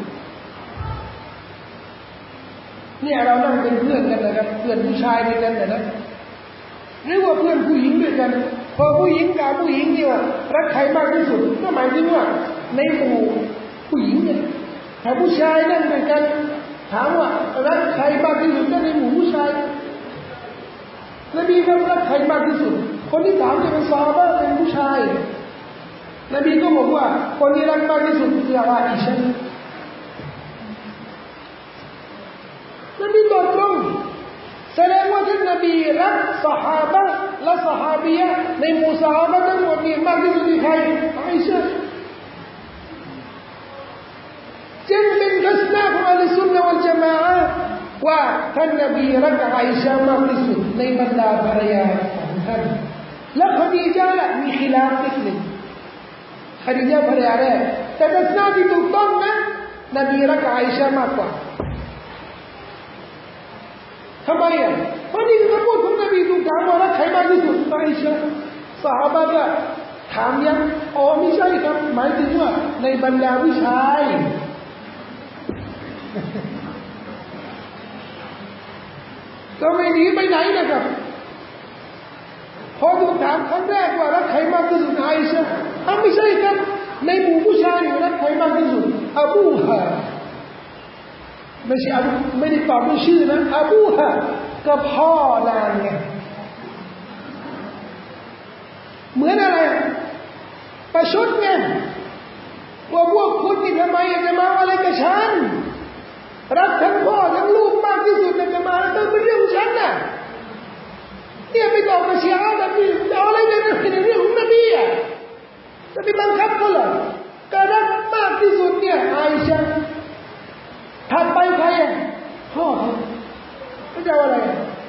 เนี่ยเรานั่งเป็นเพื่อนกันนะครับเพื่อนผู้ชายด้วยกันนะหรือว่าเพื่อนผู้หญิงด้วยกันพอผู้หญิงกับผู้หญิงเนี่ยรักใครมากที่สุดก็หมายถึงว่าในหมู่ผู้หญิงเนี่ยถ้าผู้ชายนั่งด้วยกันถามว่ารักใครมากที่สุดก็ในหมู่ผู้ชายนบีก็รักใครมากที่สุดคนที่ถามจะเป็นซอฮาบะห์เป็นผู้ชายนบีก็บอกว่าคนที่รักมากที่สุดคืออาอิชะห์นบีตอบตรงแสดงว่าท่านนบีรักซอฮาบะห์และซอฮาบียะห์ในหมู่ซอฮาบะห์ทั้งหมดนี่มากที่สุดที่ใครอาอิชะห์จึงเป็นทัศนะของอัลซุนนะวัลญะมาอะห์ว่าท่านนบีรักอาอิชะห์มากที่สุดในบรรดาภรรยาของท่านและขดีญะห์มีขิลาฟนิดหนึ่งขดีญะห์ภรรยาแรกแต่ทัศนะที่ถูกต้องนะนบีรักอาอิชะห์มากกว่าทำไมอ่ะเพราะนี่คือคำพูดของนบีถูกถามว่ารักใครมากที่สุดอาอิชะห์ซอฮาบะห์ก็ถามยังอ๋อไม่ใช่ครับหมายถึงว่าในบรรดาผู้ชายก็ไม่หนีไปไหนนะครับพอถูกถามครั้งแรกว่ารักใครมากที่สุดอาอิชะห์ไม่ใช่ครับในหมู่ผู้ชายรักใครมากที่สุดอบูฮาไม่ใช่ไม่ได้ตอบด้วยชื่อนะอบูฮาก็พ่อนางไงเหมือนอะไรประชดไงว่าพวกคุณนี่ทำไมจะมาอะไรกับฉันรักทั้งพ่อทั้งลูกมากที่สุดจะมาต้องเป็นเรื่องของฉันน่ะเนี่ยไปตอบกับชีอะห์แบบนี้เอาอะไรเนี่ยเป็นเรื่องของนบีอ่ะจะไปบังคับเขาเหรอการรักมากที่สุดเนี่ยอาอิชะห์ถัดไปใครอ่ะพ่อเขาจะเอาอะไร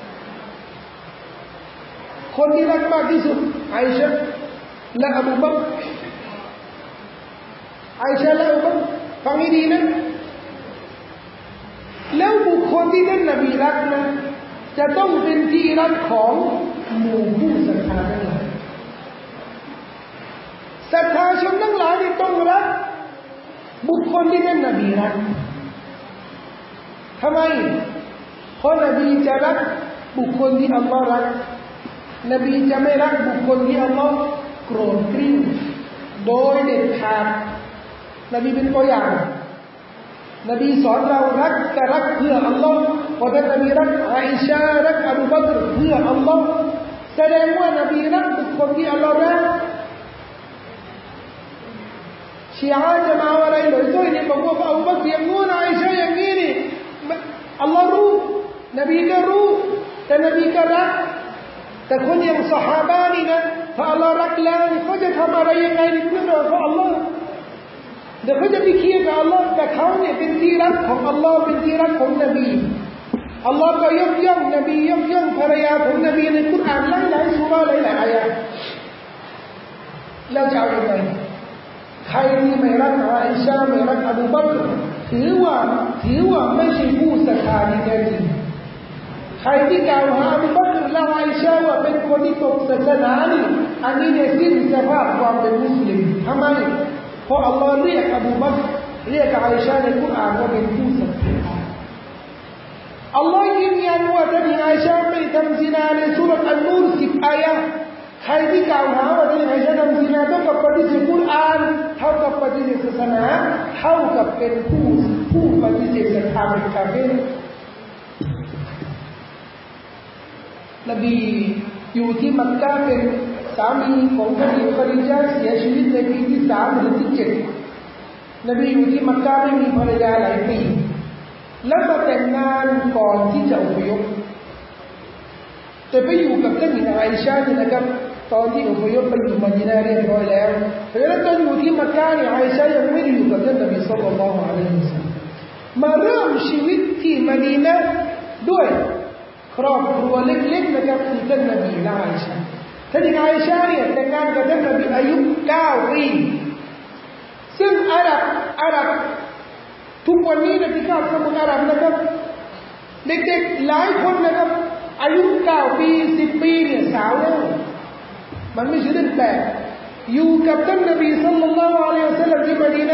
คนที่รักมากที่สุดอาอิชะห์และอบูบักรอาอิชะห์และอบูบักรฟังให้ดีนะแล้วบุคคลที่ท่านนบีรักนะจะต้องเป็นที่รักของหมู่ผู้ศรัทธาทั้งหลายศรัทธาชนทั้งหลายที่ต้องรักบุคคลที่ท่านนบีรักทำไมเพราะนบีจะรักบุคคลที่อัลลอฮ์รักนบีจะไม่รักบุคคลที่อัลลอฮ์โกรธกริ้วโดยเด็ดขาดนบีเป็นตัวอย่างนบีสอนเรารักแต่รักเพื่ออัลลอฮ์พอท่านนบีรักอาอิชะห์รักอบูบักรเพื่ออัลลอฮ์แสดงว่านบีรักบุคคลที่อัลลอฮ์รักชีอะห์จะมาอะไรหน่อยด้วยนี่บอกว่าอบูบักรอย่างงู้นอาอิชะห์อย่างนี้นี่อัลลอฮ์รู้นบีก็รู้แต่นบีก็รักแต่คนอย่างซอฮาบะห์นี่นะถ้าอัลลอฮ์รักแล้วเขาจะทำอะไรยังไงนี่เพื่ออัลลอฮ์เดี๋ยวเขาจะไปเคลียร์กับอัลลอฮ์แต่เขาเนี่ยเป็นที่รักของอัลลอฮ์เป็นที่รักของนบีอัลลอฮ์ก็ยกย่องนบียกย่องภรรยาของนบีในกุรอานหลายๆซูเราะห์หลายๆอายะห์แล้วจะเอาอย่างไรใครที่ไม่รักอาอิชะห์ไม่รักอบูบักรถือว่าไม่ใช่ผู้ศรัทธาที่แท้จริงใครที่กล่าวหาอบูบักรและอาอิชะห์ว่าเป็นคนที่ตกศาสนานี่อันนี้เนี่ยสิ้นสภาพความเป็นมุสลิมทำไมเพราะอัลลอฮ์เรียกอบูบักรเรียกอาอิชะห์ในกุรอานว่าเป็นผู้ศรัทธาอัลลอฮ์ยืนยันว่าท่านอาอิชะห์ไม่ทำซินาในซูเราะห์อันนูร10อายะห์ใครที่กล่าวหาว่าท่านอาอิชะห์ทำซินาเท่ากับปฏิเสธกุรอานเท่ากับปฏิเสธศาสนาเท่ากับเป็นผู้ปฏิเสธศรัทธาเป็นกาเฟรนบีอยู่ที่มักกะฮ์เป็นสามีของท่านหญิงขดีญะห์เสียชีวิตในปีที่3หรือที่7นบีอยู่ที่มักกะฮ์ไม่มีภรรยาหลายปีแล้วมาแต่งงานก่อนที่จะอพยพแต่ไปอยู่กับท่านหญิงอาอิชะห์นี่นะครับตอนที่อพยพไปอยู่มะดีนะห์เรียบร้อยแล้วเพราะฉะนั้นตอนอยู่ที่มักกะฮ์นี่อาอิชะห์ยังไม่ได้อยู่กับท่านนบีศ็อลลัลลอฮุอะลัยฮิวะซัลลัมมาเริ่มชีวิตที่มะดีนะห์ด้วยครอบครัวเล็กๆนะครับคือท่านนบีและอาอิชะห์ท่านหญิงอาอิชะห์เนี่ยแต่งงานกับท่านนบีอายุ9 ปีซึ่งอาหรับทุกวันนี้ในที่คาบสมุทรอาหรับนะครับเด็กๆหลายคนนะครับอายุ9 ปี10 ปีเนี่ยสาวแล้วมันไม่ใช่เรื่องแปลกอยู่กับท่านนบีศ็อลลัลลอฮุอะลัยฮิวะซัลลัมที่มะดีนะห์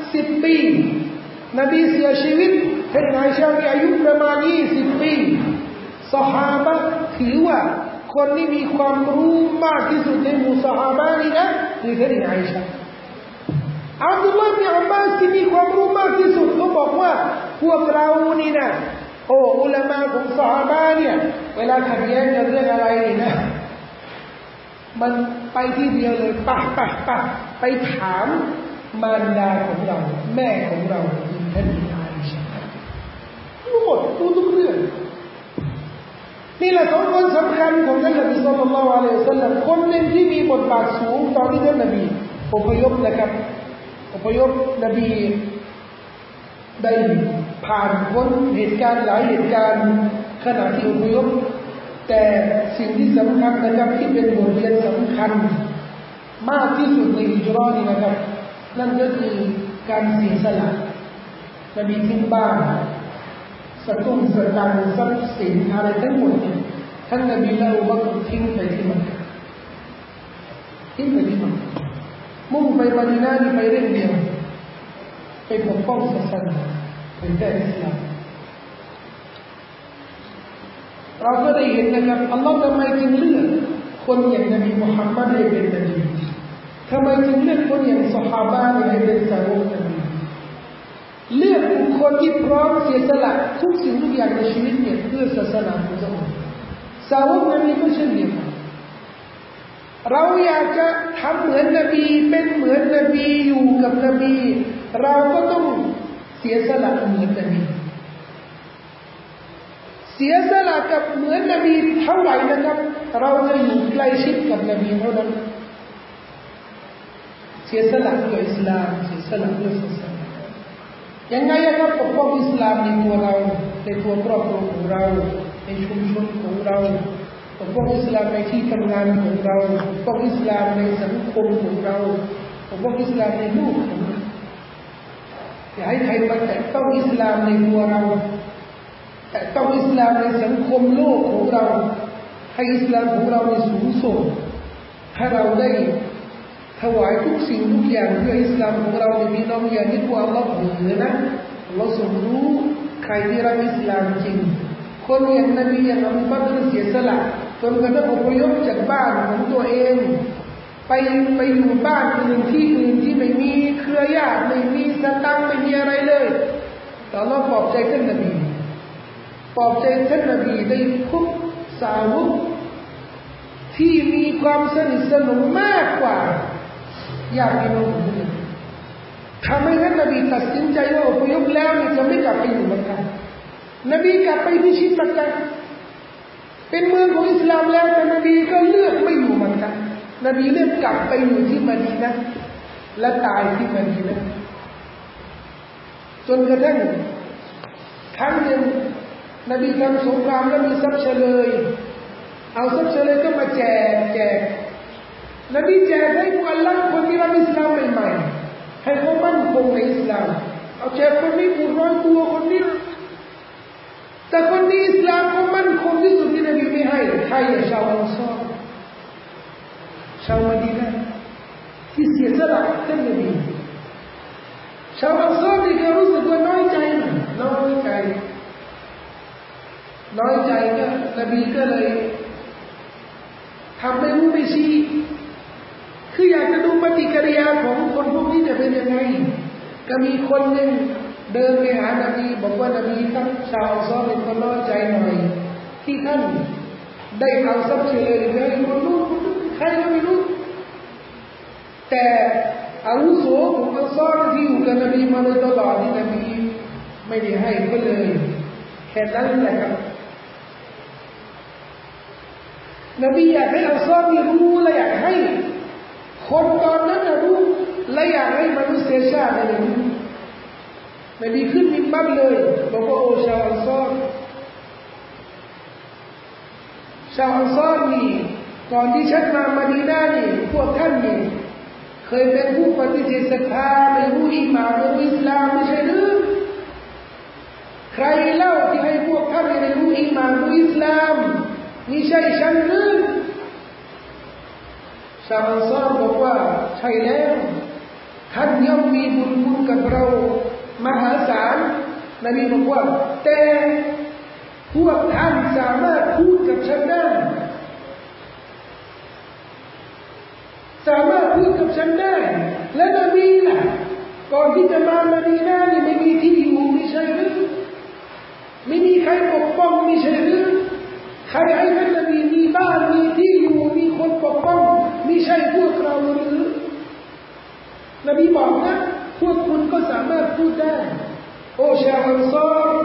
10 ปีนบีเสียชีวิตท่านนายชามีอายุประมาณ20 ปีซอฮาบะห์ถือว่าคนที่มีความรู้มากที่สุดในหมู่ซอฮาบะห์นี่นะคือท่านนายชาอับดุลลอฮ์บินอับบาสที่มีความรู้มากที่สุดเขาบอกว่าพวกเรานี่นะโอ้อุลามะของซอฮาบะห์เนี่ยเวลาขัดแย้งกันเรื่องอะไรนี่นะมันไปที่เดียวเลยไปถามมารดาของเราแม่ของเราท่านอาอิชะห์รู้หมดรู้ทุกเรื่องนี่แหละ2 คนสำคัญของท่านนบีศ็อลลัลลอฮุอะลัยฮิวะซัลลัมคนหนึ่งที่มีบทบาทสูงตอนที่ท่านนบีอพยพนะครับอพยพนบีได้ผ่านพ้นเหตุการณ์หลายเหตุการณ์ขณะที่อพยพแต่สิ่งที่สำคัญนะครับที่เป็นบทเรียนสำคัญมากที่สุดในฮิจเราะห์นี่นะครับนั่นก็คือการเสียสละนบีทิ้งบ้านสตุ้งสตังค์ทรัพย์สินอะไรทั้งหมดท่านนบีและอุบักรทิ้งไปที่มักกะห์ทิ้งไปที่มักกะห์มุ่งไปมะดีนะห์นี่ไปเรื่องเดียวไปปกป้องศาสนาเผยแพร่อิสลามเราก็ได้เห็นนะครับอัลลอฮ์ทำไมจึงเลือกคนอย่างนบีมุฮัมมัดให้เป็นนบีทำไมจึงเลือกคนอย่างซอฮาบะห์ให้เป็นสาวกนบีเลือกบุคคลที่พร้อมเสียสละทุกสิ่งทุกอย่างในชีวิตเนี่ยเพื่อศาสนาของพระองค์สาวกนบีก็เช่นเดียวกันเราอยากจะทำเหมือนนบีเป็นเหมือนนบีอยู่กับนบีเราก็ต้องเสียสละเหมือนนบีเสียสละกับเหมือนนบีเท่าไหร่นะครับเราจะอยู่ใกล้ชิดกับนบีเท่านั้นเสียสละเพื่ออิสลามเสียสละเพื่อศาสนายังไงครับปกป้องอิสลามในตัวเราในตัวครอบครัวของเราในชุมชนของเราปกป้องอิสลามในที่ทำงานของเราปกป้องอิสลามในสังคมของเราปกป้องอิสลามในลูกของเราอย่าให้ใครมาแตะต้องอิสลามในตัวเราแต่ต้องอิสลามในสังคมโลกของเราให้อิสลามของเราในสูงส่งให้เราได้ถวายทุกสิ่งทุกอย่างเพื่ออิสลามของเราในพี่น้องอย่านึกว่าอัลลอฮ์เบื่อนะอัลลอฮ์ทรงรู้ใครที่รักอิสลามจริงคนอย่างนบีอย่างอบูบักรเสียสละจนกระทั่งอพยพจากบ้านของตัวเองไปอยู่บ้านอื่นที่อื่นที่ไม่มีเครือญาติไม่มีสตังค์ไม่มีอะไรเลยแต่อัลลอฮ์ปลอบใจท่านนบีปลอบใจท่านนบีได้พบสาวกที่มีความสนิทสนมมากกว่าญาติพี่น้องของท่านทำให้ท่านนบีตัดสินใจว่าอพยพแล้วจะไม่กลับไปอยู่มักกะห์นบีกลับไปพิชิตมักกะห์เป็นเมืองของอิสลามแล้วแต่นบีก็เลือกไม่อยู่มักกะห์นบีเลือกกลับไปอยู่ที่มะดีนะห์และตายที่มะดีนะห์จนกระทั่งครั้งหนึ่งนบีทำสงครามแล้วมีทรัพย์เฉลยเอาทรัพย์เฉลยก็มาแจกนบีแจกให้ผู้อัลลอฮ์คนที่รับอิสลามใหม่ๆให้เขามั่นคงในอิสลามเอาแจกคนนี้100 ตัวคนนี้แต่คนที่อิสลามเขามั่นคงที่สุดที่นบีไม่ให้ใครชาวอันซอรชาวมะดีนะห์ที่เสียสละท่านนบีชาวอันซอรที่เขารู้สึกว่าน้อยใจก็นบีก็เลยทำไม่รู้ไม่ชี้คืออยากจะดูปฏิกิริยาของคนพวกนี้จะเป็นยังไงก็มีคนหนึ่งเดินไปหานบีบอกว่านบีครับชาวอันซอรเป็นคนน้อยใจหน่อยที่ท่านได้เอาทรัพย์เฉลยให้คนนู้นใครก็ไม่รู้แต่อาวุโสของอันซอรที่อยู่กับนบีมาโดยตลอดที่นบีไม่ได้ให้ก็เลยแค่นั้นแหละครับนบีอยากให้อันซอรรู้และอยากให้คนตอนนั้นรู้และอยากให้มนุษยชาติรู้นบีขึ้นมิมบัรเลยบอกว่าโอ้ชาวอันซอรนี่ก่อนที่ฉันมามะดีนะห์นี่พวกท่านนี่เคยเป็นผู้ปฏิเสธศรัทธาไม่รู้อีหม่านไม่รู้อิสลามไม่ใช่หรือใครเล่าที่ให้พวกท่านได้รู้อีหม่านรู้อิสลามนี่ใช่ฉันหรือชาวอันซอรบอกว่าใช่แล้วท่านย่อมมีบุญคุณกับเรามหาศาลนบีบอกว่าแต่พวกท่านสามารถพูดกับฉันได้สามารถพูดกับฉันได้และนบีล่ะก่อนที่จะมามาดีนานี่ไม่มีที่อยู่ไม่ใช่หรือไม่มีใครปกป้องไม่ใช่หรือใครให้ท่านนบีมีบ้านมีที่อยู่มีคนปกป้องไม่ใช่พวกเราหรือนบีบอกนะพวกคุณก็สามารถพูดได้โอชาวอันซอร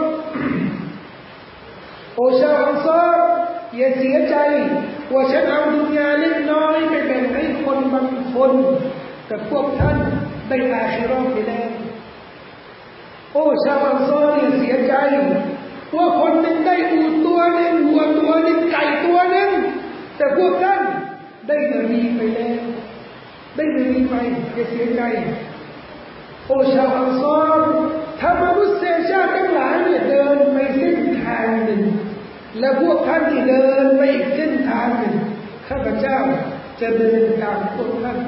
โอชาวอันซอรอย่าเสียใจว่าฉันเอาดุนยาเล็กน้อยไปแบ่งให้คนบางคนแต่พวกท่านได้อาคิเราะห์ไปแล้วโอ้ชาวอันซอรอย่าเสียใจว่าคนหนึ่งได้อูฐตัวหนึ่งวัวตัวหนึ่งไก่ตัวหนึ่งแต่พวกท่านได้นบีไปแล้วได้นบีไปอย่าเสียใจโอ้ชาวอันซอรถ้ามนุษยชาติทั้งหลายเนี่ยเดินไปเส้นทางหนึ่งและพวกท่านที่เดินไปอีกเส้นทางหนึ่งข้าพเจ้าจะเดินตามพวกท่าน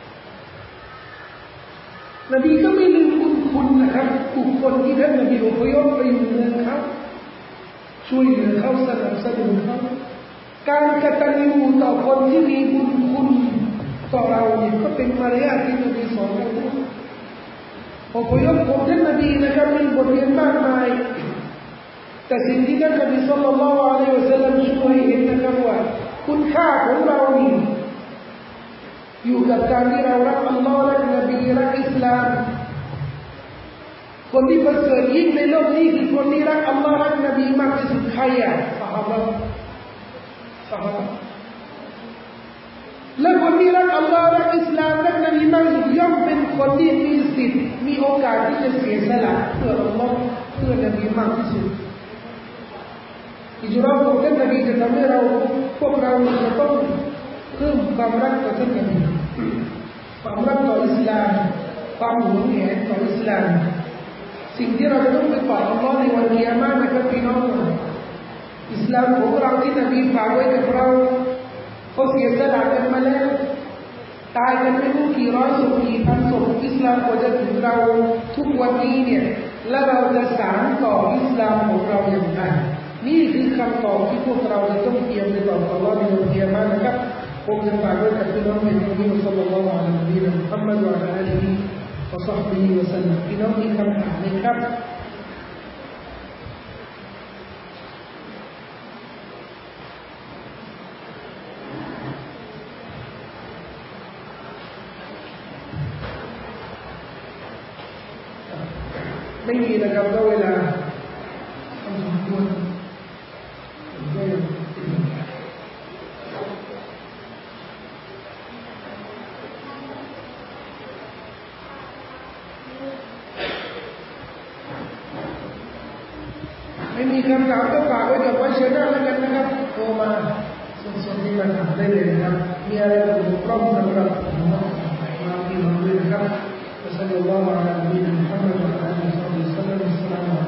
นบีก็ไม่ลืมบุญคุณนะครับบุคคลที่ท่านนบีอพยพไปอยู่เมืองเขาช่วยเหลือเขาสนับสนุนเขาการกตัญญูต่อคนที่มีบุญคุณต่อเราเนี่ยก็เป็นมารยาทที่นบีสอนเราอพยพของท่านนบีนะครับมีบทเรียนมากมายแต่สิ่งที่ท่านนบีศ็อลลัลลอฮุอะลัยฮิวะซัลลัมช่วยเห็นนะครับว่าคุณค่าของเรานี่อยู่กับการที่เรารักอัลลอฮ์รักนบีรักอิสลามคนที่ประเสริฐยิ่งในโลกนี้คือคนที่รักอัลลอฮ์รักนบีมากที่สุดใครอ่ะซอฮาบะห์และคนที่รักอัลลอฮ์รักอิสลามรักนบีมากที่สุดย่อมเป็นคนที่มีสิทธิ์มีโอกาสที่จะเสียสละเพื่ออัลลอฮ์เพื่อนบีมากที่สุดอิจราฟของท่านนบีจะทำให้เราพวกเราจะต้องเพิ่มความรักต่อท่านนบีความรักต่ออิสลามความหวงแหนต่ออิสลามสิ่งที่เราจะต้องไปต่ออัลลอฮ์ในวันกิยามะห์นะครับพี่น้องอิสลามของเราที่นบีฝากไว้กับเราเขาเสียสละกันมาแล้วตายกันไม่รู้กี่ร้อยศพกี่พันศพอิสลามกว่าจะถึงเราทุกวันนี้เนี่ยและเราจะสานต่ออิสลามของเราอย่างไรนี่คือคำตอบที่พวกเราจะต้องเตรียมไปต่ออัลลอฮ์ในวันกิยามะห์นะครับผมจะฝากไว้กับพี่น้องในวันนี้ศ็อลลัลลอฮุอะลัยฮิวะซัลลัมมุฮัมมัดวะอะลาอาลีฮิวะศ็อฮบิฮิวะซัลลัมพี่น้องมีคำถามไหมครับไม่มีนะครับก็เวลาทำสมควรไม่มีคำถามก็ฝากไว้กับไว้เชิญหน้าแล้วกันนะครับโทรมาส่วนที่มาถามได้เลยนะครับมีอะไรถูกต้องสำหรับผมมาพี่น้องด้วยนะครับ وصلى الله على نبينا محمد وعلى اله وصحبه وسلم. السلام عليكم